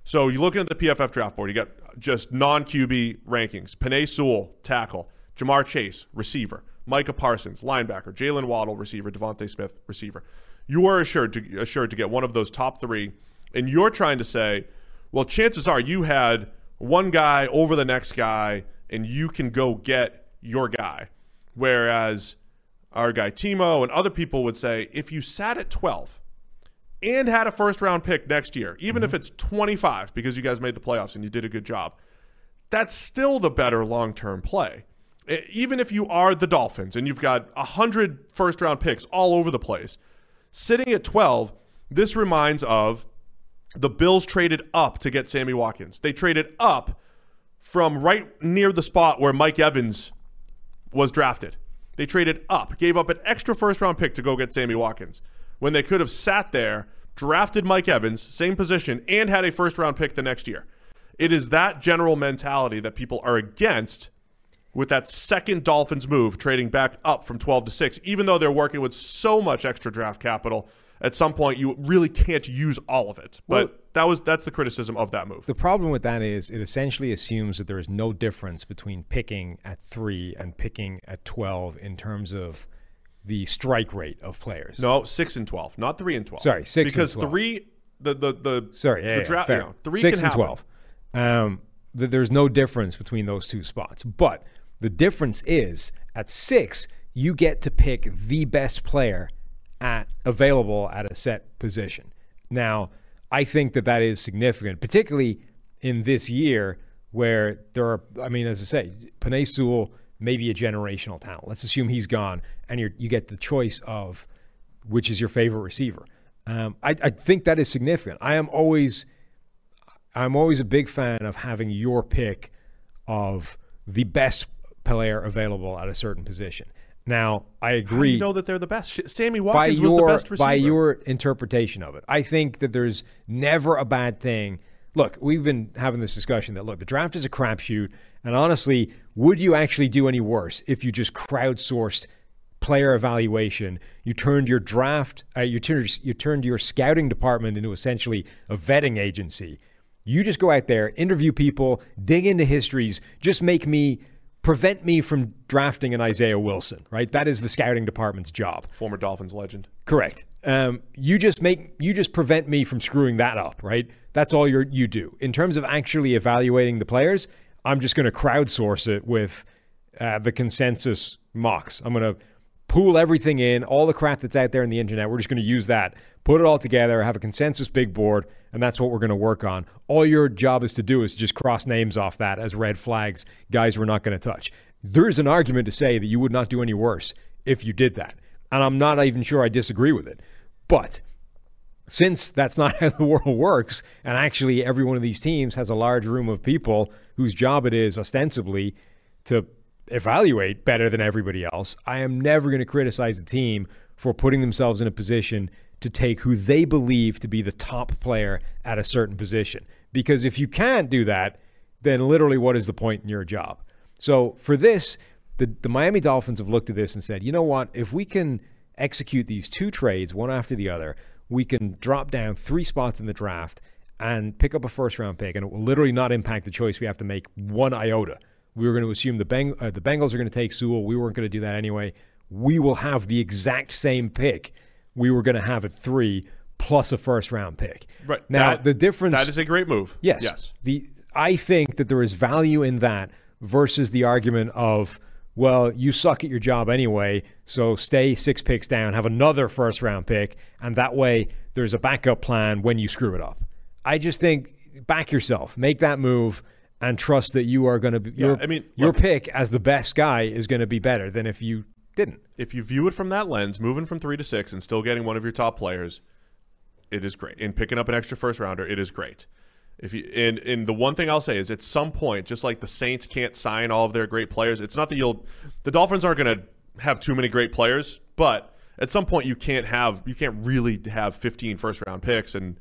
So you're looking at the PFF draft board. You got just non-QB rankings. Penei Sewell, tackle. Jamar Chase, receiver. Micah Parsons, linebacker. Jalen Waddle, receiver. Devontae Smith, receiver. You are assured to get one of those top three, and you're trying to say, well, chances are you had one guy over the next guy, and you can go get your guy. Whereas our guy Timo and other people would say, if you sat at 12 and had a first-round pick next year, even if it's 25 because you guys made the playoffs and you did a good job, that's still the better long-term play. Even if you are the Dolphins and you've got 100 first-round picks all over the place, sitting at 12, this reminds of the Bills traded up to get Sammy Watkins. They traded up from right near the spot where Mike Evans was drafted. They traded up, gave up an extra first-round pick to go get Sammy Watkins, when they could have sat there, drafted Mike Evans, same position, and had a first-round pick the next year. It is that general mentality that people are against with that second Dolphins move, trading back up from 12 to 6, even though they're working with so much extra draft capital. At some point, you really can't use all of it. But that's the criticism of that move. The problem with that is it essentially assumes that there is no difference between picking at 3 and picking at 12 in terms of the strike rate of players. No, 6 and 12, not 3 and 12. Sorry, 6 because and 12. The draft, fair. 3 6 can and happen. 12. There's no difference between those two spots. But the difference is at 6, you get to pick the best player available at a set position. Now, I think that is significant, particularly in this year where there are, as I say, Penei Sewell may be a generational talent. Let's assume he's gone, and you get the choice of which is your favorite receiver. I think that is significant. I'm always a big fan of having your pick of the best player available at a certain position. Now, I agree. How do you know that they're the best? Sammy Watkins was the best receiver. By your interpretation of it. I think that there's never a bad thing. Look, we've been having this discussion that, the draft is a crapshoot, and honestly, would you actually do any worse if you just crowdsourced player evaluation? You turned your draft, you turned your scouting department into essentially a vetting agency. You just go out there, interview people, dig into histories, prevent me from drafting an Isaiah Wilson, right? That is the scouting department's job. Former Dolphins legend. Correct. You just prevent me from screwing that up, right? That's all you do. In terms of actually evaluating the players, I'm just going to crowdsource it with the consensus mocks. I'm going to pool everything in, all the crap that's out there in the internet. We're just going to use that, put it all together, have a consensus big board, and that's what we're going to work on. All your job is to do is just cross names off that as red flags, guys we're not going to touch. There's an argument to say that you would not do any worse if you did that. And I'm not even sure I disagree with it. But since that's not how the world works, and actually every one of these teams has a large room of people whose job it is ostensibly to evaluate better than everybody else, I am never going to criticize the team for putting themselves in a position to take who they believe to be the top player at a certain position. Because if you can't do that, then literally what is the point in your job? So for this, the Miami Dolphins have looked at this and said, you know what, if we can execute these 2 trades, one after the other, we can drop down 3 spots in the draft and pick up a first-round pick, and it will literally not impact the choice we have to make one iota. We were going to assume the Bengals are going to take Sewell. We weren't going to do that anyway. We will have the exact same pick we were going to have at 3 plus a first-round pick. Right. Now, the difference... That is a great move. Yes. I think that there is value in that versus the argument of, well, you suck at your job anyway, so stay 6 picks down, have another first-round pick, and that way there's a backup plan when you screw it up. I just think back yourself. Make that move and trust that you are going to be your pick as the best guy is going to be better than if you didn't. If you view it from that lens, moving from 3 to 6 and still getting one of your top players, it is great. And picking up an extra first rounder, it is great. If you and the one thing I'll say is at some point, just like the Saints can't sign all of their great players, it's not that the Dolphins aren't going to have too many great players, but at some point you can't really have 15 first round picks and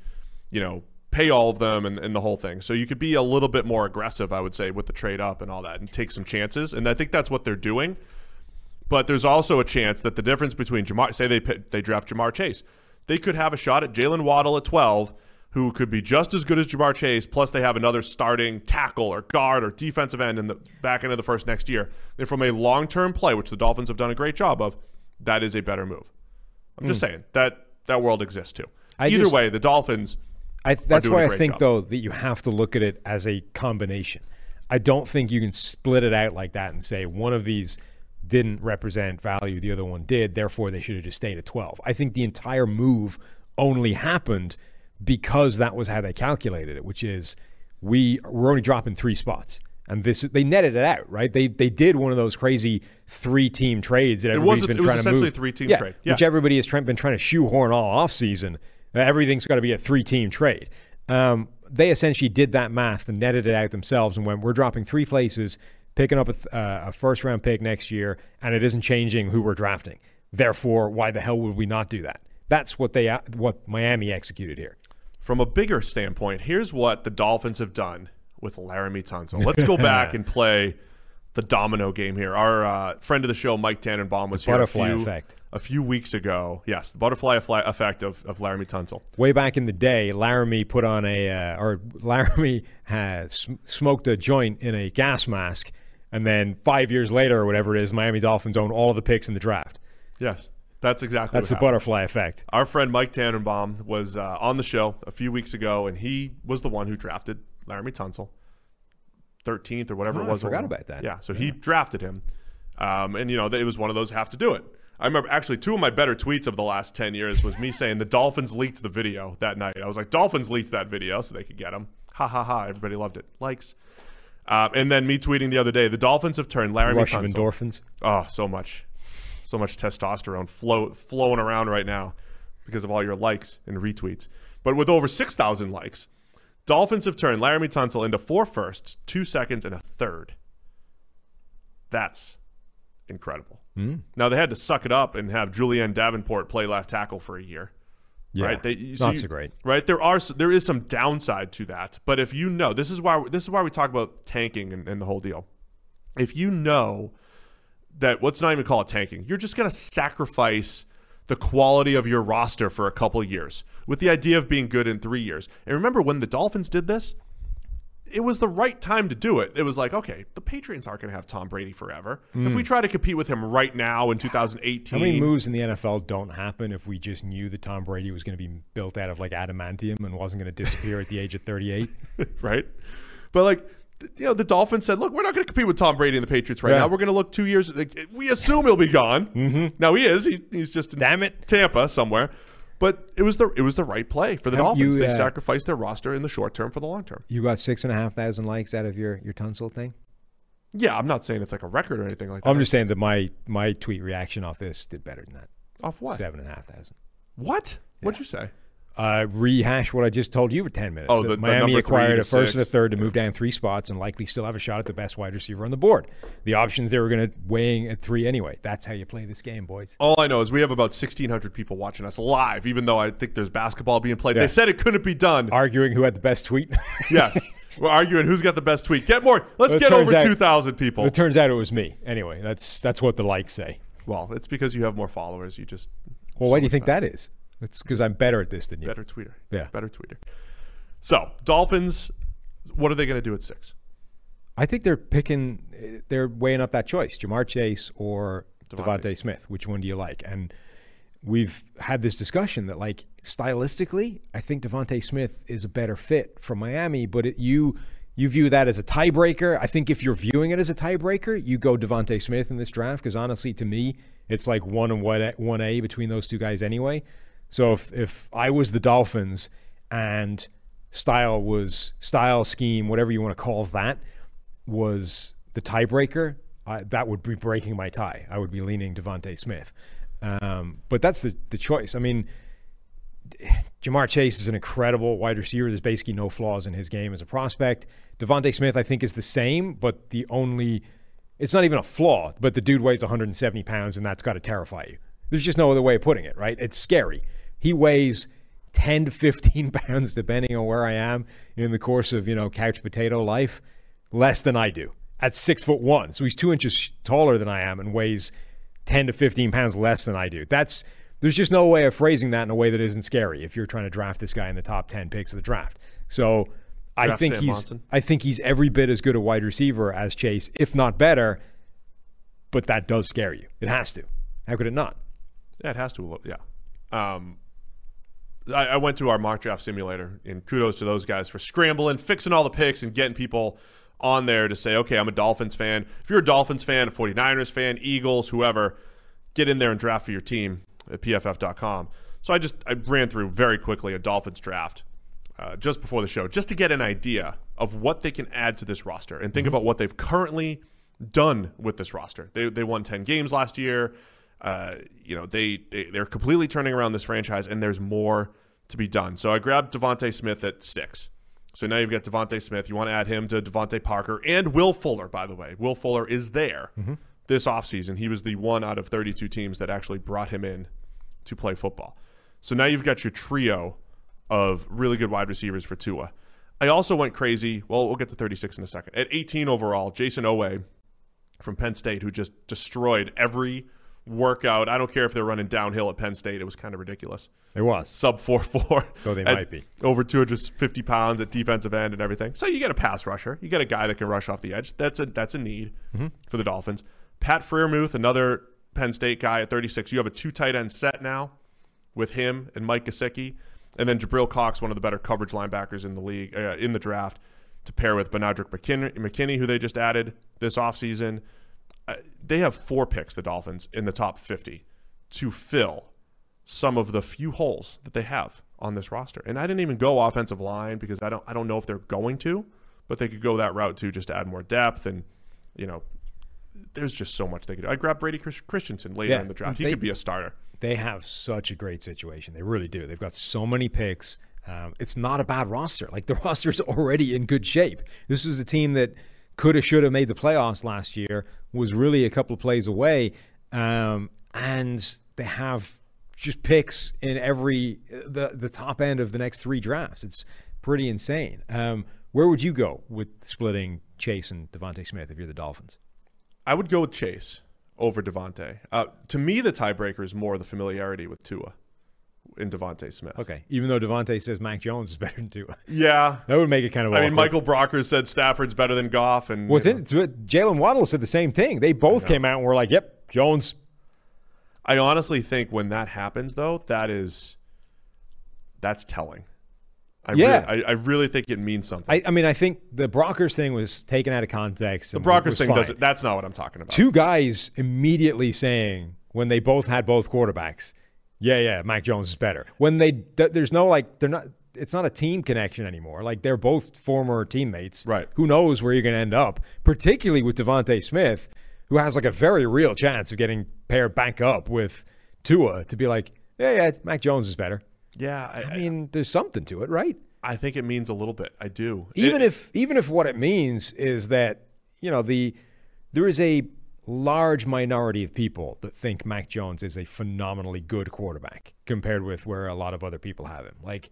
pay all of them and the whole thing. So you could be a little bit more aggressive, I would say, with the trade up and all that and take some chances. And I think that's what they're doing. But there's also a chance that the difference between they draft Jamar Chase. They could have a shot at Jalen Waddle at 12, who could be just as good as Ja'Marr Chase, plus they have another starting tackle or guard or defensive end in the back end of the first next year. And from a long-term play, which the Dolphins have done a great job of, that is a better move. I'm just saying that world exists too. Either way, the Dolphins that's why I think, job. though, that you have to look at it as a combination. I don't think you can split it out like that and say one of these didn't represent value, the other one did, therefore they should have just stayed at 12. I think the entire move only happened because that was how they calculated it, which is we're only dropping 3 spots. And they netted it out, right? They did one of those crazy 3-team trades that everybody's been trying to move. It was essentially a 3-team trade. Yeah. Which everybody has been trying to shoehorn all offseason. Everything's got to be a 3-team trade. They essentially did that math and netted it out themselves and went, we're dropping 3 places, picking up a first-round pick next year, and it isn't changing who we're drafting. Therefore, why the hell would we not do that? That's what Miami executed here. From a bigger standpoint, here's what the Dolphins have done with Laremy Tunsil. Let's go back and play the domino game here. Our friend of the show, Mike Tannenbaum, was here a few weeks ago. Yes, the butterfly effect of Laremy Tunsil. Way back in the day, Laremy put on Laremy has smoked a joint in a gas mask, and then 5 years later or whatever it is, Miami Dolphins own all of the picks in the draft. Yes, that's exactly the butterfly effect. Our friend Mike Tannenbaum was on the show a few weeks ago, and he was the one who drafted Laremy Tunsil, 13th or whatever it was. I forgot about that. Yeah, so he drafted him. And, it was one of those have to do it. I remember actually 2 of my better tweets of the last 10 years was me saying the Dolphins leaked the video that night. I was like, Dolphins leaked that video so they could get him. Ha, ha, ha. Everybody loved it. Likes. And then me tweeting the other day, the Dolphins have turned Laremy Rush Tunsil. of endorphins. Oh, so much. So much testosterone flowing around right now because of all your likes and retweets. But with over 6,000 likes, Dolphins have turned Laremy Tunsil into 4 firsts, 2 seconds, and a third. That's incredible. Now, they had to suck it up and have Julian Davenport play left tackle for a year. Yeah, right? Not so great. Right? There is some downside to that. But if you know, this is why we talk about tanking and the whole deal. If you know that, let's not even call it tanking, you're just going to sacrifice the quality of your roster for a couple of years with the idea of being good in 3 years. And remember, when the Dolphins did this, it was the right time to do it. It was like, okay, the Patriots aren't going to have Tom Brady forever. If we try to compete with him right now in 2018. How many moves in the NFL don't happen if we just knew that Tom Brady was going to be built out of like adamantium and wasn't going to disappear at the age of 38? Right? But the Dolphins said, look, we're not going to compete with Tom Brady and the Patriots right now. We're going to look 2 years. We assume he'll be gone. Now he is. He's just in Tampa somewhere. But it was the right play for the Dolphins. They sacrificed their roster in the short term for the long term. You got 6,500 likes out of your Tunsil thing? Yeah, I'm not saying it's like a record or anything like that. I'm just saying that my tweet reaction off this did better than that. Off what? 7,500. What? What'd you say? Rehash what I just told you for 10 minutes. Oh, the Miami number acquired a 3 first and a third to move down 3 spots and likely still have a shot at the best wide receiver on the board. The options they were going to weighing at 3 anyway. That's how you play this game, boys. All I know is we have about 1,600 people watching us live, even though I think there's basketball being played. Yeah. They said it couldn't be done. Arguing who had the best tweet. Yes. We're arguing who's got the best tweet. Get more. Let's get over 2,000 people. It turns out it was me. Anyway, that's what the likes say. Well, it's because you have more followers. You just. Well, why do you think that is? It's because I'm better at this than you. Better tweeter. Yeah. Better tweeter. So, Dolphins, what are they going to do at 6? I think they're weighing up that choice, Ja'Marr Chase or Devontae Smith. Which one do you like? And we've had this discussion that, like, stylistically, I think Devontae Smith is a better fit for Miami, but you view that as a tiebreaker. I think if you're viewing it as a tiebreaker, you go Devontae Smith in this draft because, honestly, to me, it's like 1 and 1A between those two guys anyway. So if I was the Dolphins and style scheme, whatever you want to call that, was the tiebreaker, that would be breaking my tie. I would be leaning Devontae Smith. But that's the choice. I mean, Ja'Marr Chase is an incredible wide receiver. There's basically no flaws in his game as a prospect. Devontae Smith, I think, is the same, but it's not even a flaw, but the dude weighs 170 pounds, and that's got to terrify you. There's just no other way of putting it, right? It's scary. He weighs 10 to 15 pounds, depending on where I am in the course of, couch potato life, less than I do at 6'1". So he's 2 inches taller than I am and weighs 10 to 15 pounds less than I do. That's There's just no way of phrasing that in a way that isn't scary if you're trying to draft this guy in the top 10 picks of the draft. So I think he's every bit as good a wide receiver as Chase, if not better, but that does scare you. It has to. How could it not? Yeah, it has to. Yeah. I went to our mock draft simulator, and kudos to those guys for scrambling, fixing all the picks, and getting people on there to say, okay, I'm a Dolphins fan. If you're a Dolphins fan, a 49ers fan, Eagles, whoever, get in there and draft for your team at pff.com. So I ran through very quickly a Dolphins draft just before the show, just to get an idea of what they can add to this roster and think about what they've currently done with this roster. They won 10 games last year. They're completely turning around this franchise, and there's more to be done. So I grabbed Devontae Smith at 6. So now you've got Devontae Smith. You want to add him to Devontae Parker and Will Fuller, by the way. Will Fuller is there this offseason. He was the one out of 32 teams that actually brought him in to play football. So now you've got your trio of really good wide receivers for Tua. I also went crazy. Well, we'll get to 36 in a second. At 18 overall, Jason Owe from Penn State, who just destroyed every workout. I don't care if they're running downhill at Penn State. It was kind of ridiculous. It was. Sub 4.4. So they might be. Over 250 pounds at defensive end and everything. So you get a pass rusher. You get a guy that can rush off the edge. That's a need for the Dolphins. Pat Freiermuth, another Penn State guy at 36. You have a 2 tight end set now with him and Mike Gesicki. And then Jabril Cox, one of the better coverage linebackers in the league, in the draft, to pair with Benadryl McKinney, who they just added this offseason. They have 4 picks, the Dolphins, in the top 50 to fill some of the few holes that they have on this roster. And I didn't even go offensive line because I don't know if they're going to, but they could go that route too, just to add more depth. And, there's just so much they could do. I grabbed Brady Christensen later in the draft. He could be a starter. They have such a great situation. They really do. They've got so many picks. It's not a bad roster. Like, the roster's already in good shape. This was a team that coulda, shoulda made the playoffs last year, was really a couple of plays away, and they have just picks in the top end of the next 3 drafts. It's pretty insane. Where would you go with splitting Chase and Devontae Smith if you're the Dolphins? I would go with Chase over Devontae. To me, the tiebreaker is more the familiarity with Tua in Devontae Smith. Okay, even though Devontae says Mac Jones is better than Tua. Yeah. That would make it kind of awkward. I mean, Michael Brocker said Stafford's better than Goff. And Jalen Waddle said the same thing. They both came out and were like, yep, Jones. I honestly think when that happens, though, that's telling. I really think it means something. I mean, I think the Brockers thing was taken out of context. The Brockers thing doesn't. That's not what I'm talking about. 2 guys immediately saying when they both had both quarterbacks, yeah, Mac Jones is better. When there's no they're not. It's not a team connection anymore. Like, they're both former teammates. Right. Who knows where you're going to end up? Particularly with Devontae Smith, who has a very real chance of getting paired back up with Tua to be like, yeah, Mac Jones is better. Yeah, I mean, there's something to it, right? I think it means a little bit. I do. Even if what it means is that, there is a large minority of people that think Mac Jones is a phenomenally good quarterback compared with where a lot of other people have him. Like,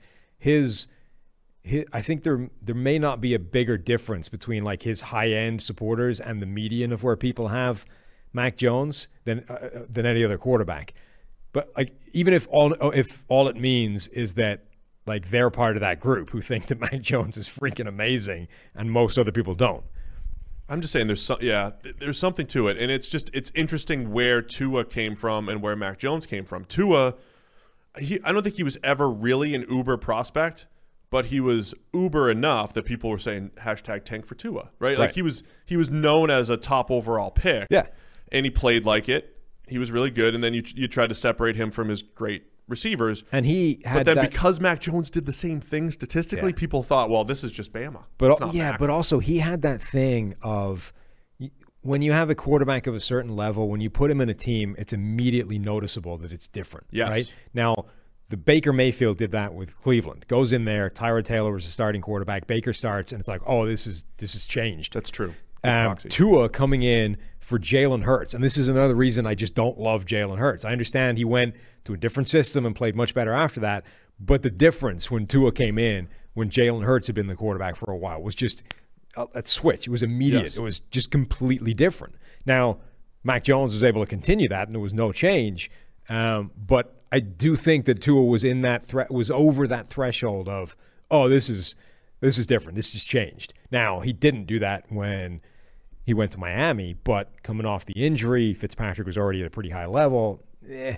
I think there may not be a bigger difference between his high-end supporters and the median of where people have Mac Jones than any other quarterback. But even if all it means is that they're part of that group who think that Mac Jones is freaking amazing and most other people don't. I'm just saying there's something to it, and it's interesting where Tua came from and where Mac Jones came from. Tua, I don't think he was ever really an uber prospect, but he was uber enough that people were saying #tank for Tua, right? Like, he was known as a top overall pick. Yeah. And he played like it. He was really good, and then you tried to separate him from his great receivers. And because Mac Jones did the same thing statistically, people thought, well, this is just Bama. But also he had that thing of when you have a quarterback of a certain level, when you put him in a team, it's immediately noticeable that it's different. Yes. Right? Now, the Baker Mayfield did that with Cleveland. Goes in there, Tyrod Taylor was the starting quarterback, Baker starts, and it's like, oh, this is changed. That's true. Tua coming in for Jalen Hurts. And this is another reason I just don't love Jalen Hurts. I understand he went to a different system and played much better after that. But the difference when Tua came in, when Jalen Hurts had been the quarterback for a while, was just a switch. It was immediate. Yes. It was just completely different. Now, Mac Jones was able to continue that, and there was no change. But I do think that Tua was in that was over that threshold of, oh, this is different. This has changed. Now, he didn't do that when he went to Miami, but coming off the injury, Fitzpatrick was already at a pretty high level.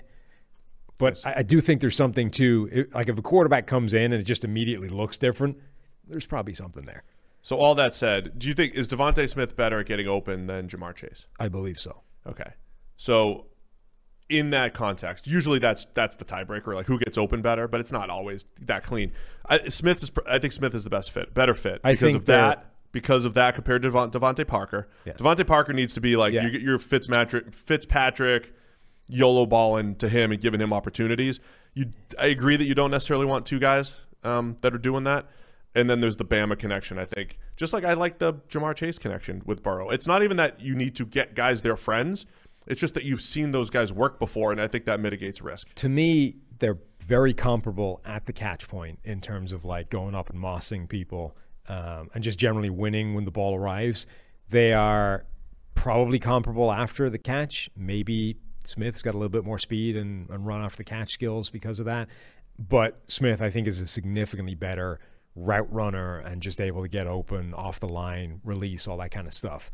But I do think there's something to, like if a quarterback comes in and it just immediately looks different, there's probably something there. So all that said, do you think, is Devontae Smith better at getting open than Jamar Chase? I believe so. Okay. So in that context, usually that's the tiebreaker, like who gets open better, but it's not always that clean. I think Smith is the best fit, better fit because of that compared to Devontae Parker. Yeah. Devontae Parker needs to be like your Fitzpatrick, YOLO balling to him and giving him opportunities. I agree that you don't necessarily want two guys that are doing that. And then there's the Bama connection, I think. Just like I like the Jamar Chase connection with Burrow. It's not even that you need to get guys their friends. It's just that you've seen those guys work before, and I think that mitigates risk. To me, they're very comparable at the catch point in terms of like going up and mossing people and just generally winning when the ball arrives. They are probably comparable after the catch. Maybe Smith's got a little bit more speed and run after the catch skills because of that. But Smith, I think, is a significantly better route runner and just able to get open off the line, release, all that kind of stuff.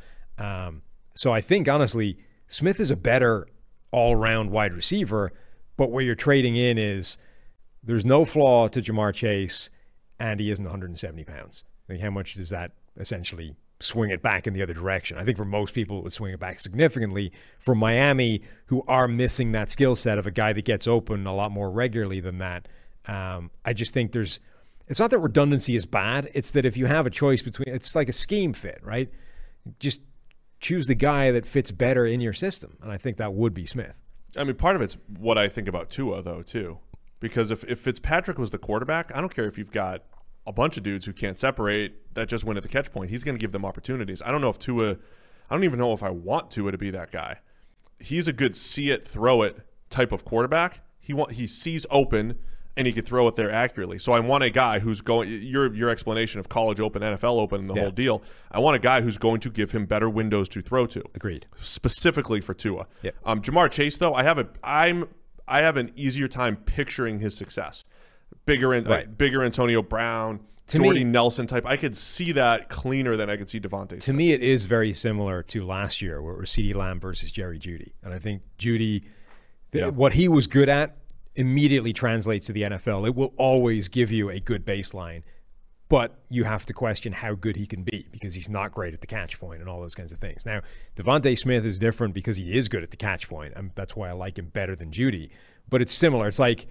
So I think, honestly, Smith is a better all-around wide receiver, but where you're trading in is there's no flaw to Jamar Chase, and he isn't 170 pounds. I think how much does that essentially swing it back in the other direction? I think for most people it would swing it back significantly. For Miami, who are missing that skill set of a guy that gets open a lot more regularly than that, I just think it's not that redundancy is bad. It's that if you have a choice between, it's like a scheme fit, right? Just choose the guy that fits better in your system. And I think that would be Smith. I mean, part of it's what I think about Tua, though, too. Because if Fitzpatrick was the quarterback, I don't care if you've got a bunch of dudes who can't separate that just win at the catch point. He's going to give them opportunities. I don't even know if I want Tua to be that guy. He's a good see it, throw it type of quarterback. He sees open, and he could throw it there accurately. So I want a guy who's going – your explanation of college open, NFL open, and the whole deal. I want a guy who's going to give him better windows to throw to. Agreed. Specifically for Tua. Yep. Jamar Chase, though, I have an easier time picturing his success. Bigger Antonio Brown, Jordy Nelson type. I could see that cleaner than I could see Devontae Smith. To me, it is very similar to last year where it was CeeDee Lamb versus Jerry Jeudy. And I think Jeudy, what he was good at, immediately translates to the NFL. It will always give you a good baseline, but you have to question how good he can be because he's not great at the catch point and all those kinds of things. Now, Devontae Smith is different because he is good at the catch point, and that's why I like him better than Jeudy. But it's similar. It's like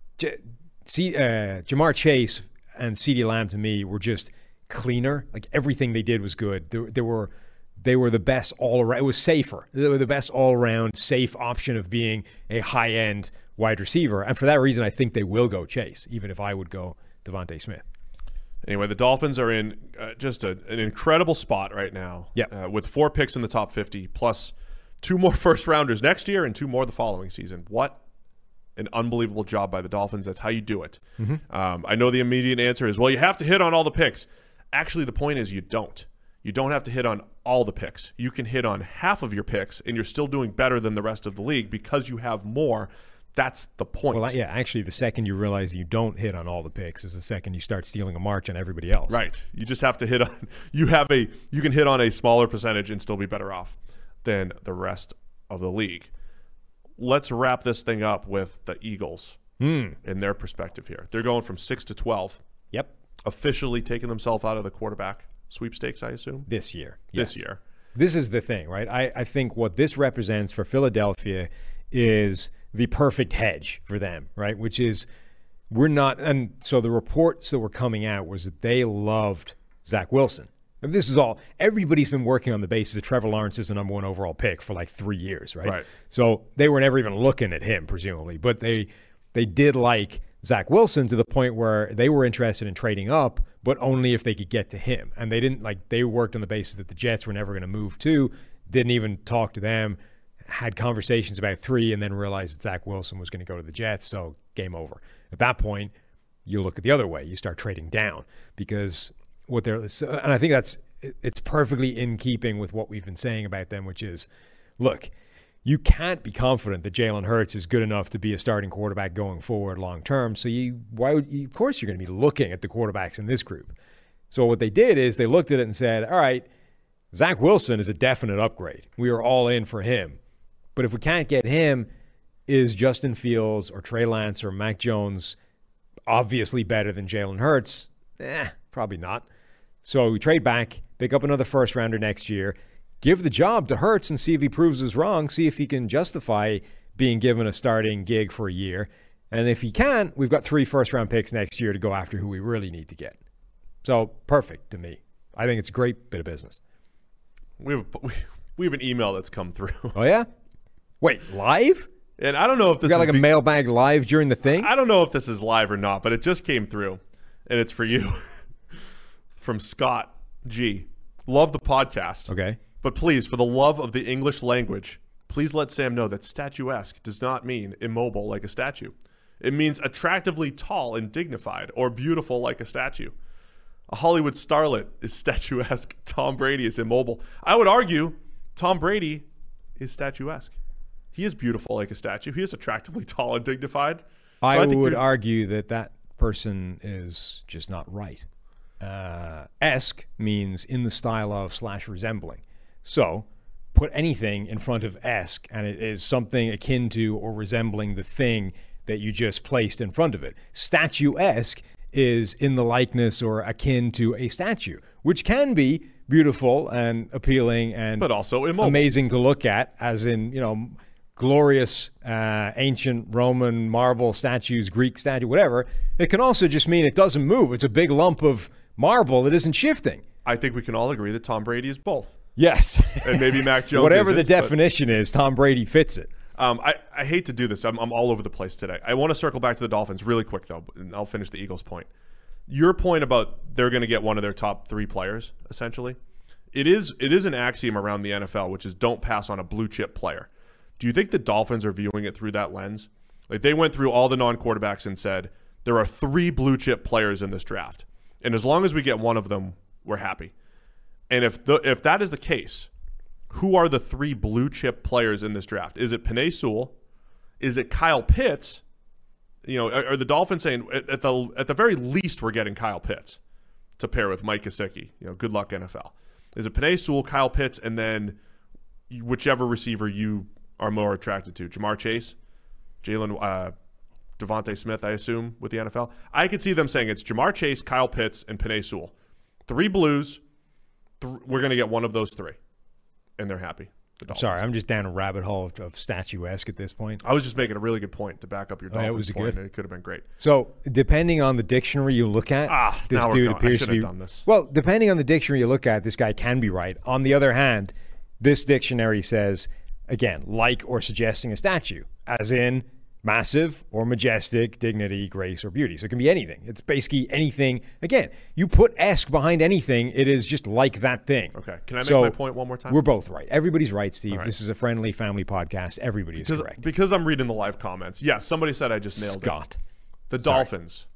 Jamar Chase and CeeDee Lamb to me were just cleaner. Like everything they did was good. They were the best all around. It was safer. They were the best all around safe option of being a high end wide receiver. And for that reason, I think they will go Chase, even if I would go Devontae Smith. Anyway, the Dolphins are in just an incredible spot right now. With 4 picks in the top 50, plus 2 more first-rounders next year and 2 more the following season. What an unbelievable job by the Dolphins. That's how you do it. Mm-hmm. I know the immediate answer is, well, you have to hit on all the picks. Actually, the point is you don't. You don't have to hit on all the picks. You can hit on half of your picks, and you're still doing better than the rest of the league because you have more. That's the point. Well, actually, the second you realize you don't hit on all the picks is the second you start stealing a march on everybody else. Right. You just have to hit on – you can hit on a smaller percentage and still be better off than the rest of the league. Let's wrap this thing up with the Eagles in their perspective here. They're going from 6 to 12. Yep. Officially taking themselves out of the quarterback sweepstakes, I assume? This year. This year. This is the thing, right? I think what this represents for Philadelphia is – the perfect hedge for them, right? Which is we're not, and so the reports that were coming out was that they loved Zach Wilson. And this is all, everybody's been working on the basis that Trevor Lawrence is the number 1 overall pick for like 3 years, right? So they were never even looking at him, presumably, but they did like Zach Wilson to the point where they were interested in trading up, but only if they could get to him. And they worked on the basis that the Jets were never going to move to, didn't even talk to them, had conversations about 3 and then realized that Zach Wilson was going to go to the Jets, so game over. At that point, you look at the other way. You start trading down because and I think it's perfectly in keeping with what we've been saying about them, which is, look, you can't be confident that Jalen Hurts is good enough to be a starting quarterback going forward long term. So of course you're going to be looking at the quarterbacks in this group. So what they did is they looked at it and said, all right, Zach Wilson is a definite upgrade. We are all in for him. But if we can't get him, is Justin Fields or Trey Lance or Mac Jones obviously better than Jalen Hurts? Probably not. So we trade back, pick up another first rounder next year, give the job to Hurts and see if he proves us wrong, see if he can justify being given a starting gig for a year. And if he can't, we've got 3 first-round picks next year to go after who we really need to get. So perfect to me. I think it's a great bit of business. We have an email that's come through. Oh, yeah? Wait, live? And I don't know if this is like a mailbag live during the thing? I don't know if this is live or not, but it just came through. And it's for you. From Scott G. Love the podcast. Okay. But please, for the love of the English language, please let Sam know that statuesque does not mean immobile like a statue. It means attractively tall and dignified, or beautiful like a statue. A Hollywood starlet is statuesque. Tom Brady is immobile. I would argue Tom Brady is statuesque. He is beautiful like a statue. He is attractively tall and dignified. So I would argue that person is just not right. Esque means in the style of / resembling. So put anything in front of esque, and it is something akin to or resembling the thing that you just placed in front of it. Statuesque is in the likeness or akin to a statue, which can be beautiful and appealing and but also immobile. Amazing to look at, as in, glorious ancient Roman marble statues, Greek statue, whatever. It can also just mean it doesn't move. It's a big lump of marble that isn't shifting. I think we can all agree that Tom Brady is both. Yes. And maybe Mac Jones whatever isn't, the definition is, Tom Brady fits it. I hate to do this. I'm all over the place today. I want to circle back to the Dolphins really quick, though, and I'll finish the Eagles' point. Your point about they're going to get one of their top 3 players, essentially. It is an axiom around the NFL, which is don't pass on a blue-chip player. Do you think the Dolphins are viewing it through that lens? Like, they went through all the non-quarterbacks and said, there are 3 blue-chip players in this draft. And as long as we get one of them, we're happy. And if that is the case, who are the 3 blue-chip players in this draft? Is it Penei Sewell? Is it Kyle Pitts? Are the Dolphins saying, at the very least, we're getting Kyle Pitts to pair with Mike Gesicki? Good luck, NFL. Is it Penei Sewell, Kyle Pitts, and then whichever receiver you are more attracted to? Jamar Chase? Devontae Smith, I assume, with the NFL? I could see them saying it's Jamar Chase, Kyle Pitts, and Penei Sewell. 3 blues. We're going to get one of those 3. And they're happy. Sorry, I'm just down a rabbit hole of statuesque at this point. I was just making a really good point to back up your Dolphins it was point. good. It could have been great. So, depending on the dictionary you look at, this dude appears to be. Done this. Well, depending on the dictionary you look at, this guy can be right. On the other hand, this dictionary says, again, like or suggesting a statue, as in massive or majestic, dignity, grace, or beauty. So it can be anything. It's basically anything. Again, you put esque behind anything, it is just like that thing. Okay. Can I make my point one more time? We're both right. Everybody's right, Steve. Right. This is a friendly family podcast. Everybody is correct. Because I'm reading the live comments. Yes, somebody said I just nailed Scott. it. The Dolphins.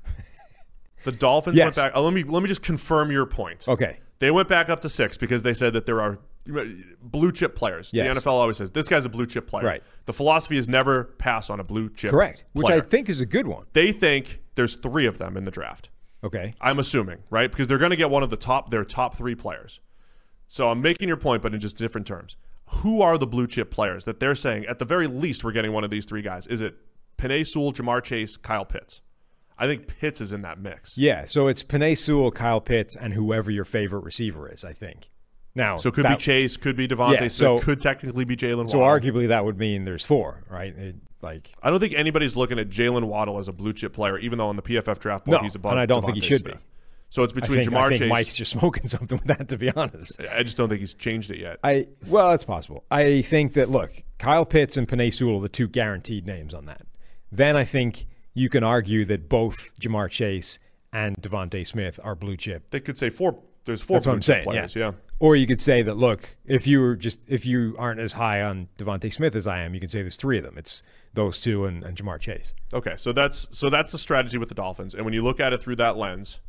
The Dolphins went back. Let me just confirm your point. Okay. They went back up to 6 because they said that there are blue chip players. Yes. The NFL always says this guy's a blue chip player. Right. The philosophy is never pass on a blue chip Correct. Which player. I think is a good one. They think there's 3 of them in the draft. Okay. I'm assuming, right? Because they're going to get one of their top 3 players. So I'm making your point, but in just different terms. Who are the blue chip players that they're saying, at the very least, we're getting one of these 3 guys? Is it Penei Sewell, Jamar Chase, Kyle Pitts? I think Pitts is in that mix. Yeah, so it's Penei Sewell, Kyle Pitts, and whoever your favorite receiver is, I think. Now, so it could be Chase, could be Devontae Smith, could technically be Jalen Waddle. So arguably that would mean there's 4, right? I don't think anybody's looking at Jalen Waddle as a blue chip player, even though on the PFF draft board he's above. And I don't think he should Smith. be. So it's between Jamar Chase. I think Mike's just smoking something with that, to be honest. I just don't think he's changed it yet. Well, that's possible. I think that, look, Kyle Pitts and Penei Sewell are the 2 guaranteed names on that. Then I think you can argue that both Jamar Chase and Devontae Smith are blue chip. They could say 4. There's 4 blue chip players, yeah. Or you could say that, look, if you aren't as high on Devontae Smith as I am, you can say there's 3 of them. It's those 2 and Jamar Chase. Okay, so that's the strategy with the Dolphins. And when you look at it through that lens,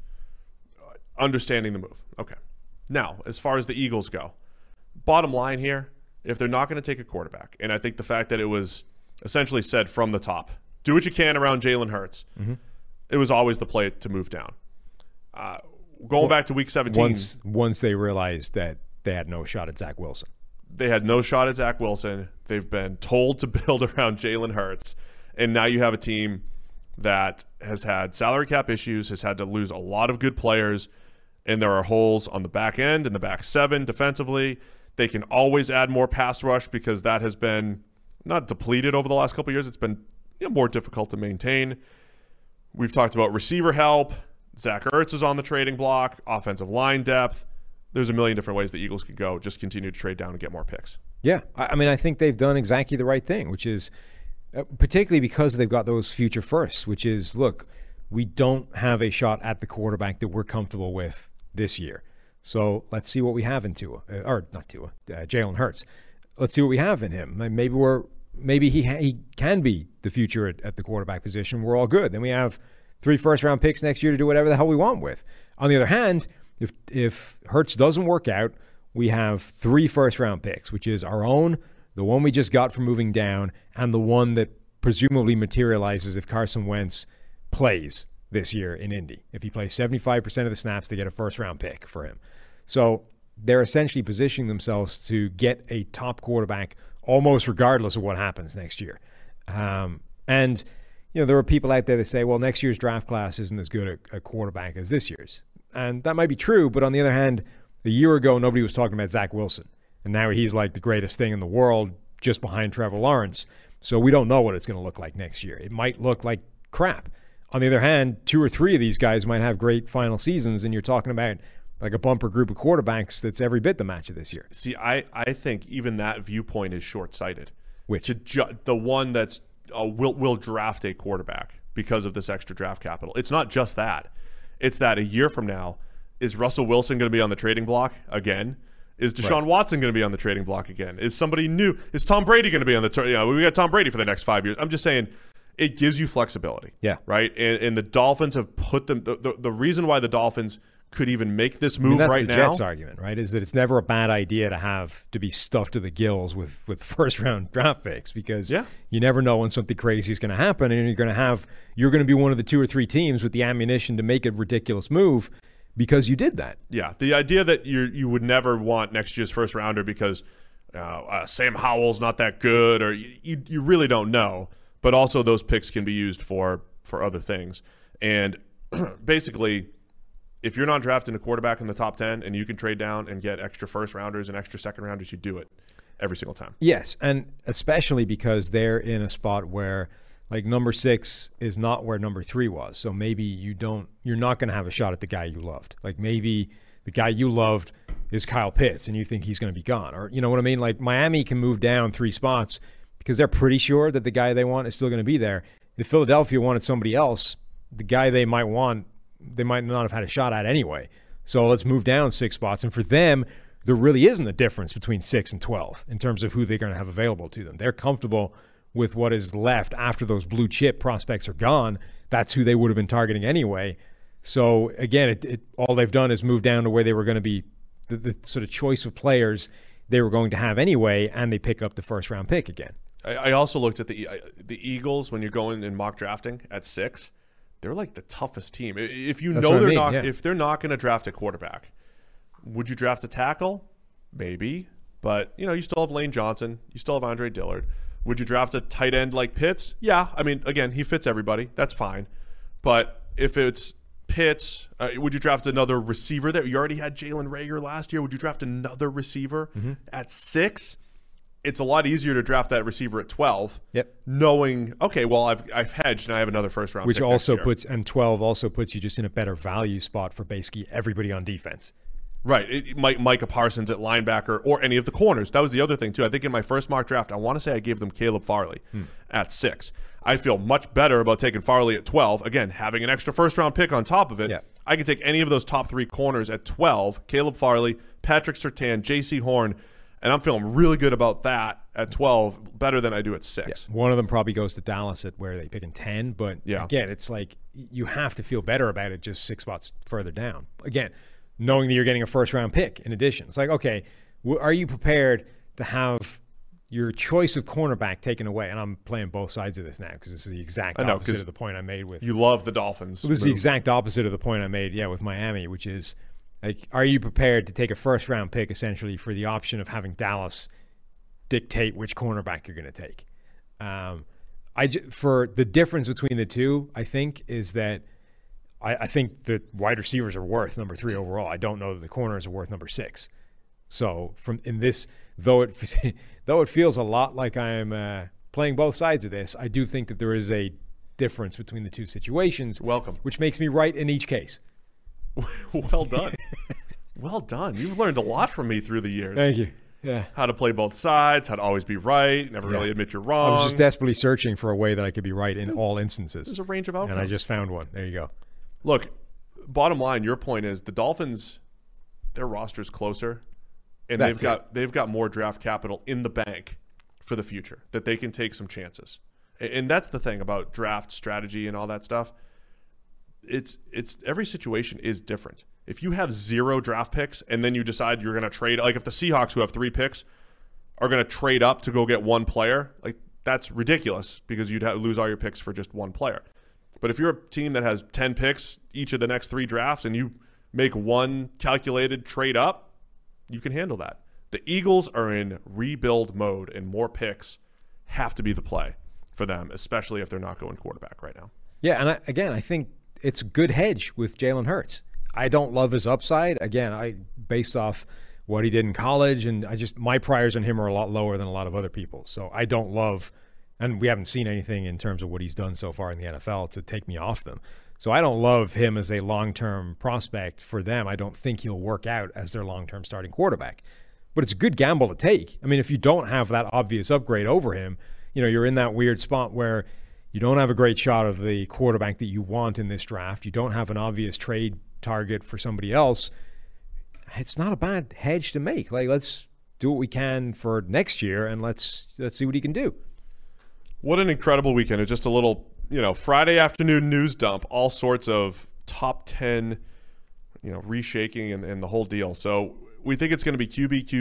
understanding the move. Okay. Now, as far as the Eagles go, bottom line here, if they're not going to take a quarterback, and I think the fact that it was essentially said from the top, do what you can around Jalen Hurts, it was always the play to move down. Going back to week 17. Once they realized that they had no shot at Zach Wilson. They had no shot at Zach Wilson. They've been told to build around Jalen Hurts. And now you have a team that has had salary cap issues, has had to lose a lot of good players, and there are holes on the back end and the back seven defensively. They can always add more pass rush because that has been not depleted over the last couple of years. It's been more difficult to maintain. We've talked about receiver help. Zach Ertz is on the trading block, offensive line depth. There's a million different ways the Eagles could go. Just continue to trade down and get more picks. Yeah, I mean, I think they've done exactly the right thing, which is particularly because they've got those future firsts, which is, look, we don't have a shot at the quarterback that we're comfortable with this year. So let's see what we have in Jalen Hurts. Let's see what we have in him. Maybe he can be the future at the quarterback position. We're all good. Then we have 3 first-round picks next year to do whatever the hell we want with. On the other hand, if Hurts doesn't work out, we have 3 first-round picks, which is our own, the one we just got from moving down, and the one that presumably materializes if Carson Wentz plays this year in Indy. If he plays 75% of the snaps, they get a first-round pick for him. So they're essentially positioning themselves to get a top quarterback almost regardless of what happens next year. And there are people out there that say, well, next year's draft class isn't as good a quarterback as this year's. And that might be true, but on the other hand, a year ago, nobody was talking about Zach Wilson. And now he's like the greatest thing in the world just behind Trevor Lawrence. So we don't know what it's going to look like next year. It might look like crap. On the other hand, 2 or 3 of these guys might have great final seasons, and you're talking about like a bumper group of quarterbacks that's every bit the match of this year. See, I think even that viewpoint is short-sighted. Which? The one that's will draft a quarterback because of this extra draft capital. It's not just that. It's that a year from now, is Russell Wilson going to be on the trading block again? Is Deshaun Watson going to be on the trading block again? Is somebody new? Is Tom Brady going to be on the we got Tom Brady for the next 5 years. I'm just saying it gives you flexibility. Yeah. Right? And the Dolphins have put them the reason why the Dolphins could even make this move that's right the now. Jets argument, right? Is that it's never a bad idea to be stuffed to the gills with first round draft picks because you never know when something crazy is going to happen, and you're going to be one of the 2 or 3 teams with the ammunition to make a ridiculous move because you did that. Yeah, the idea that you would never want next year's first rounder because Sam Howell's not that good, or you really don't know. But also those picks can be used for other things, and basically, if you're not drafting a quarterback in the top 10 and you can trade down and get extra first rounders and extra second rounders, you do it every single time. Yes, and especially because they're in a spot where like number 6 is not where number 3 was. So maybe you're not going to have a shot at the guy you loved. Like maybe the guy you loved is Kyle Pitts and you think he's going to be gone. Or you know what I mean? Like Miami can move down 3 spots because they're pretty sure that the guy they want is still going to be there. If Philadelphia wanted somebody else, the guy they might want, they might not have had a shot at anyway. So let's move down 6 spots. And for them, there really isn't a difference between 6 and 12 in terms of who they're going to have available to them. They're comfortable with what is left after those blue chip prospects are gone. That's who they would have been targeting anyway. So again, all they've done is move down to where they were going to be the sort of choice of players they were going to have anyway, and they pick up the first round pick again. I also looked at the Eagles when you're going in mock drafting at 6. They're like the toughest team. If you know if they're not going to draft a quarterback, would you draft a tackle? Maybe, but you still have Lane Johnson, you still have Andre Dillard. Would you draft a tight end like Pitts? Yeah, I mean, again, he fits everybody. That's fine. But if it's Pitts, would you draft another receiver there? You already had Jalen Reagor last year. Would you draft another receiver at 6? It's a lot easier to draft that receiver at 12. Yep. Knowing, okay, well, I've hedged and I have another first round. Which also puts 12 also puts you just in a better value spot for basically everybody on defense. Right. Micah Parsons at linebacker or any of the corners. That was the other thing, too. I think in my first mock draft, I want to say I gave them Caleb Farley at 6. I feel much better about taking Farley at 12. Again, having an extra first-round pick on top of it. Yeah. I can take any of those top 3 corners at 12, Caleb Farley, Patrick Surtain, J.C. Horn, and I'm feeling really good about that at 12, better than I do at 6. Yeah. One of them probably goes to Dallas at where they pick in 10, but again, it's like you have to feel better about it just 6 spots further down. Again, knowing that you're getting a first-round pick in addition. It's like, okay, are you prepared to have your choice of cornerback taken away. And I'm playing both sides of this now because this is the exact opposite of the point I made with. You love the Dolphins. It was the exact opposite of the point I made, with Miami, which is, like, are you prepared to take a first-round pick essentially for the option of having Dallas dictate which cornerback you're going to take? For the difference between the two, I think, is that I think the wide receivers are worth number 3 overall. I don't know that the corners are worth number 6. So though it feels a lot like I'm playing both sides of this, I do think that there is a difference between the two situations. Welcome. Which makes me right in each case. Well done. Well done. You've learned a lot from me through the years. Thank you. Yeah. How to play both sides, how to always be right, never really admit you're wrong. I was just desperately searching for a way that I could be right in all instances. There's a range of outcomes. And I just found one. There you go. Look, bottom line, your point is the Dolphins, their roster's closer, and they've got more draft capital in the bank for the future that they can take some chances. And that's the thing about draft strategy and all that stuff. It's every situation is different. If you have 0 draft picks and then you decide you're going to trade, like if the Seahawks, who have 3 picks, are going to trade up to go get one player, like that's ridiculous because you'd lose all your picks for just one player. But if you're a team that has 10 picks each of the next 3 drafts and you make one calculated trade up, you can handle that. The Eagles are in rebuild mode and more picks have to be the play for them, especially if they're not going quarterback right now. Yeah, and I think it's a good hedge with Jalen Hurts. I don't love his upside. Again, based off what he did in college, and my priors on him are a lot lower than a lot of other people. So I don't love, and we haven't seen anything in terms of what he's done so far in the NFL to take me off them. So I don't love him as a long-term prospect for them. I don't think he'll work out as their long-term starting quarterback. But it's a good gamble to take. I mean, if you don't have that obvious upgrade over him, you're in that weird spot where you don't have a great shot of the quarterback that you want in this draft. You don't have an obvious trade target for somebody else. It's not a bad hedge to make. Like, let's do what we can for next year, and let's see what he can do. What an incredible weekend. It's just a little, Friday afternoon news dump, all sorts of top 10, reshaking and the whole deal. So we think it's going to be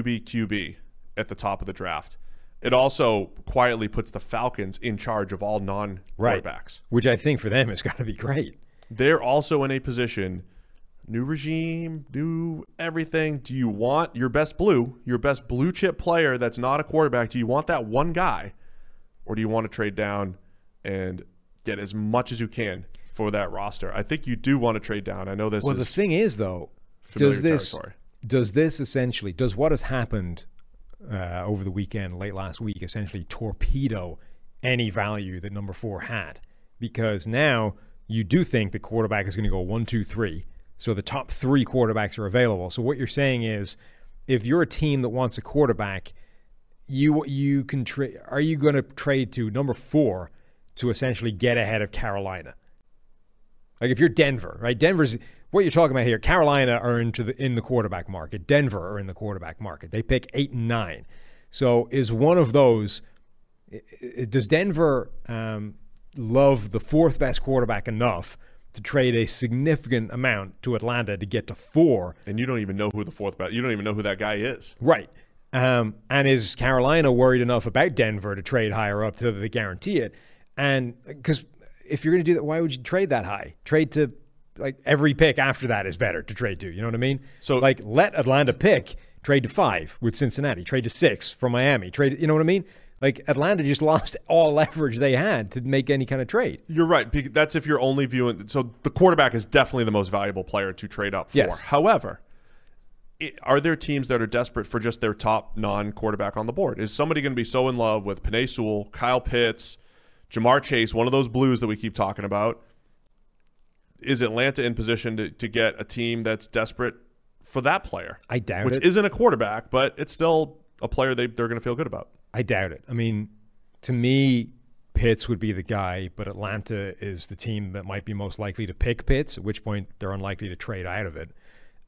QB at the top of the draft. It also quietly puts the Falcons in charge of all non-quarterbacks. Right. Which I think for them has got to be great. They're also in a position, new regime, new everything. Do you want your best blue chip player that's not a quarterback? Do you want that one guy? Or do you want to trade down and get as much as you can for that roster? I think you do want to trade down. I know this. Well, the thing is, though, does what has happened over the weekend, late last week, essentially torpedo any value that number 4 had? Because now you do think the quarterback is going to go 1, 2, 3. So the top 3 quarterbacks are available. So what you're saying is, if you're a team that wants a quarterback, you can trade. Are you going to trade to number 4 to essentially get ahead of Carolina? Like if you're Denver, right? Denver's what you're talking about here. Carolina are in the quarterback market. Denver are in the quarterback market. They pick 8 and 9. So is one of those? Does Denver love the 4th best quarterback enough to trade a significant amount to Atlanta to get to 4? And you don't even know who the 4th best. You don't even know who that guy is. Right. And is Carolina worried enough about Denver to trade higher up to they guarantee it? And because if you're going to do that, why would you trade that high? Trade to every pick after that is better to trade to. You know what I mean? So let Atlanta pick, trade to 5 with Cincinnati, trade to 6 from Miami, trade. You know what I mean? Atlanta just lost all leverage they had to make any kind of trade. You're right. That's if you're only viewing. So the quarterback is definitely the most valuable player to trade up for. Yes. However, are there teams that are desperate for just their top non-quarterback on the board? Is somebody going to be so in love with Penei Sewell, Kyle Pitts, Jamar Chase, one of those blues that we keep talking about? Is Atlanta in position to get a team that's desperate for that player? I doubt it. Which isn't a quarterback, but it's still a player they're going to feel good about. I doubt it. I mean, to me, Pitts would be the guy, but Atlanta is the team that might be most likely to pick Pitts, at which point they're unlikely to trade out of it.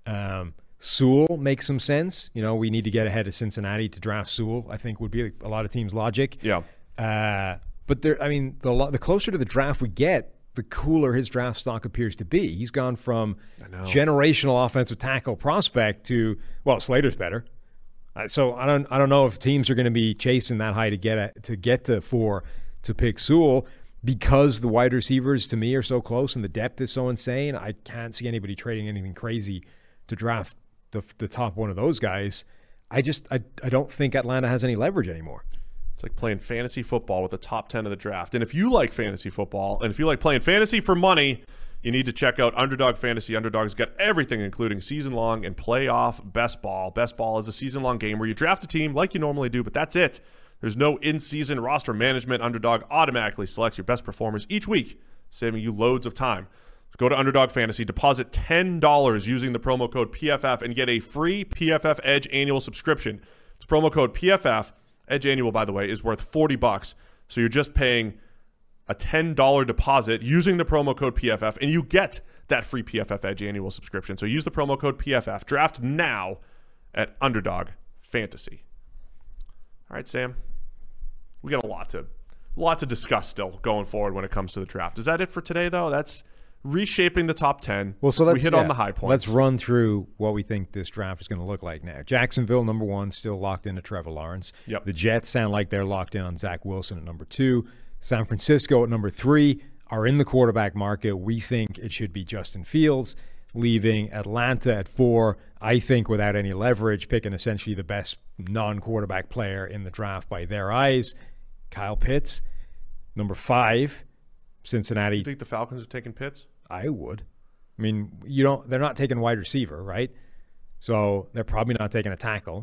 Sewell makes some sense. We need to get ahead of Cincinnati to draft Sewell, I think would be a lot of teams' logic. Yeah. But the closer to the draft we get, the cooler his draft stock appears to be. He's gone from generational offensive tackle prospect to, Slater's better. So I don't know if teams are going to be chasing that high to get to 4 to pick Sewell because the wide receivers to me are so close and the depth is so insane. I can't see anybody trading anything crazy to draft the top one of those guys. I don't think Atlanta has any leverage anymore. It's like playing fantasy football with the top 10 of the draft. And if you like fantasy football and if you like playing fantasy for money, you need to check out Underdog Fantasy. Underdog's got everything, including season-long and playoff best ball. Best ball is a season-long game where you draft a team like you normally do, but that's it. There's no in-season roster management. Underdog automatically selects your best performers each week, saving you loads of time. So go to Underdog Fantasy, deposit $10 using the promo code PFF, and get a free PFF Edge annual subscription. It's promo code PFF. Edge annual, by the way, is worth $40. So you're just paying a $10 deposit using the promo code PFF, and you get that free PFF Edge annual subscription. So use the promo code PFF. Draft now at Underdog Fantasy. All right, Sam. We got a lot to discuss still going forward when it comes to the draft. Is that it for today, though? That's reshaping the top 10. Well, so we hit on the high points. Let's run through what we think this draft is going to look like now. Jacksonville, number 1, still locked into Trevor Lawrence. Yep. The Jets sound like they're locked in on Zach Wilson at number 2. San Francisco at number 3 are in the quarterback market. We think it should be Justin Fields, leaving Atlanta at 4. I think without any leverage, picking essentially the best non-quarterback player in the draft by their eyes, Kyle Pitts. Number 5, Cincinnati. You think the Falcons are taking Pitts? I would. I mean, they're not taking wide receiver, right? So they're probably not taking a tackle.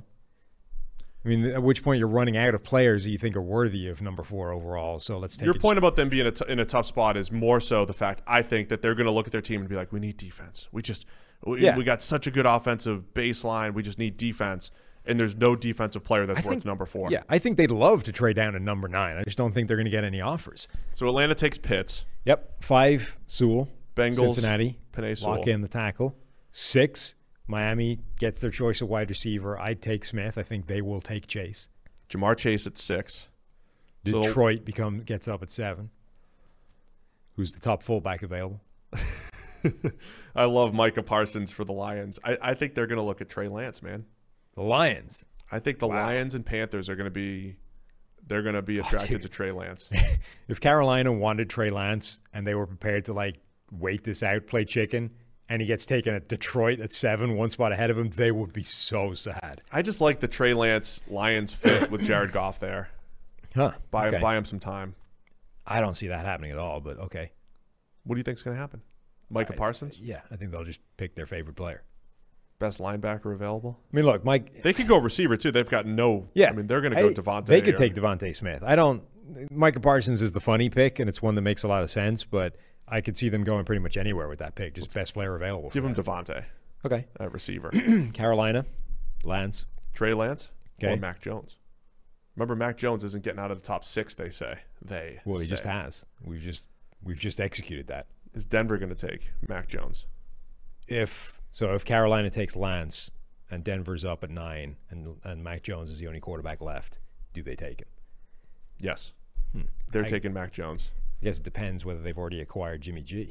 I mean, at which point you're running out of players that you think are worthy of number 4 overall. So let's take your point about them being in a tough spot is more so the fact I think that they're going to look at their team and be like, we need defense. We got such a good offensive baseline. We just need defense. And there's no defensive player that's worth number 4. Yeah, I think they'd love to trade down to number 9. I just don't think they're going to get any offers. So Atlanta takes Pitts. Yep. 5, Sewell. Bengals, Cincinnati, Penei Sewell. lock in the tackle. 6, Miami gets their choice of wide receiver. I'd take Smith. I think they will take Chase. Jamar Chase at 6. Detroit gets up at 7. Who's the top fullback available? I love Micah Parsons for the Lions. I think they're going to look at Trey Lance, man. The Lions. I think the Lions and Panthers are going to be attracted to Trey Lance. If Carolina wanted Trey Lance and they were prepared to wait this out, play chicken, and he gets taken at Detroit at 7, one spot ahead of him, they would be so sad. I just like the Trey Lance Lions fit with Jared Goff there. Huh. Buy him some time. I don't see that happening at all, but okay. What do you think is going to happen? Micah Parsons? Yeah, I think they'll just pick their favorite player. Best linebacker available? I mean, look, Mike. They could go receiver, too. They've got no. Yeah. I mean, they're going to go Devontae. They could take Devontae Smith. Micah Parsons is the funny pick, and it's one that makes a lot of sense, but I could see them going pretty much anywhere with that pick. Just best player available. Give him Devontae. Okay. At receiver. Carolina, Lance. Trey Lance or Mac Jones. Remember, Mac Jones isn't getting out of the top 6, they say. He just has. We've just executed that. Is Denver going to take Mac Jones? If Carolina takes Lance and Denver's up at 9 and Mac Jones is the only quarterback left, do they take him? Yes. They're taking Mac Jones. I guess it depends whether they've already acquired Jimmy G.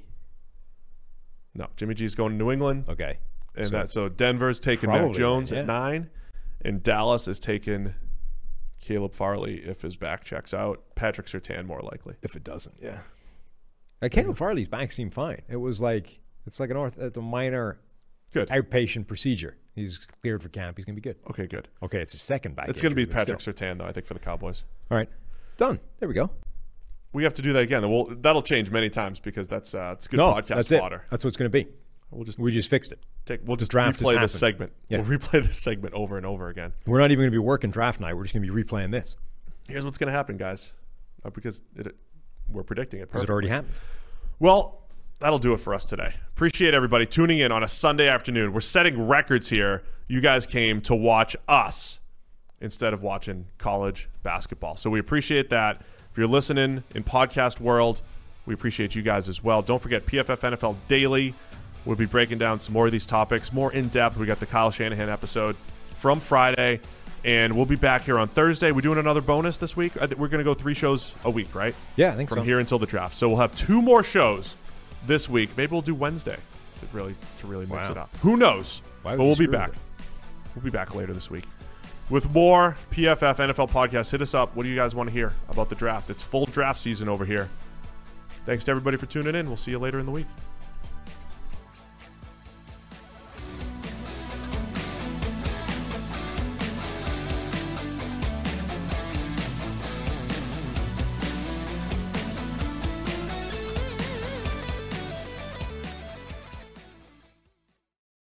No, Jimmy G's going to New England. Okay. And so Denver's taking Mac Jones at 9, and Dallas is taking Caleb Farley if his back checks out. Patrick Surtain more likely. If it doesn't, yeah. Caleb Farley's back seemed fine. It's like a minor outpatient procedure. He's cleared for camp. He's going to be good. Okay, good. Okay, it's his second back. It's going to be Patrick Surtain, though, I think, for the Cowboys. All right. Done. There we go. We have to do that again. That'll change many times because it's good podcast fodder. That's what it's going to be. We just fixed it. We'll just replay this segment. Yeah. We'll replay this segment over and over again. We're not even going to be working draft night. We're just going to be replaying this. Here's what's going to happen, guys. Because we're predicting it perfectly. Because it already happened. Well, that'll do it for us today. Appreciate everybody tuning in on a Sunday afternoon. We're setting records here. You guys came to watch us instead of watching college basketball. So we appreciate that. If you're listening in podcast world, we appreciate you guys as well. Don't forget PFF NFL Daily. We'll be breaking down some more of these topics, more in depth. We got the Kyle Shanahan episode from Friday, and we'll be back here on Thursday. We're doing another bonus this week. I think we're going to go 3 shows a week, right? Yeah, I think from here until the draft. So we'll have 2 more shows this week. Maybe we'll do Wednesday to really mix it up. Who knows? But we'll be back. We'll be back later this week. with more PFF NFL podcasts. Hit us up. What do you guys want to hear about the draft? It's full draft season over here. Thanks to everybody for tuning in. We'll see you later in the week.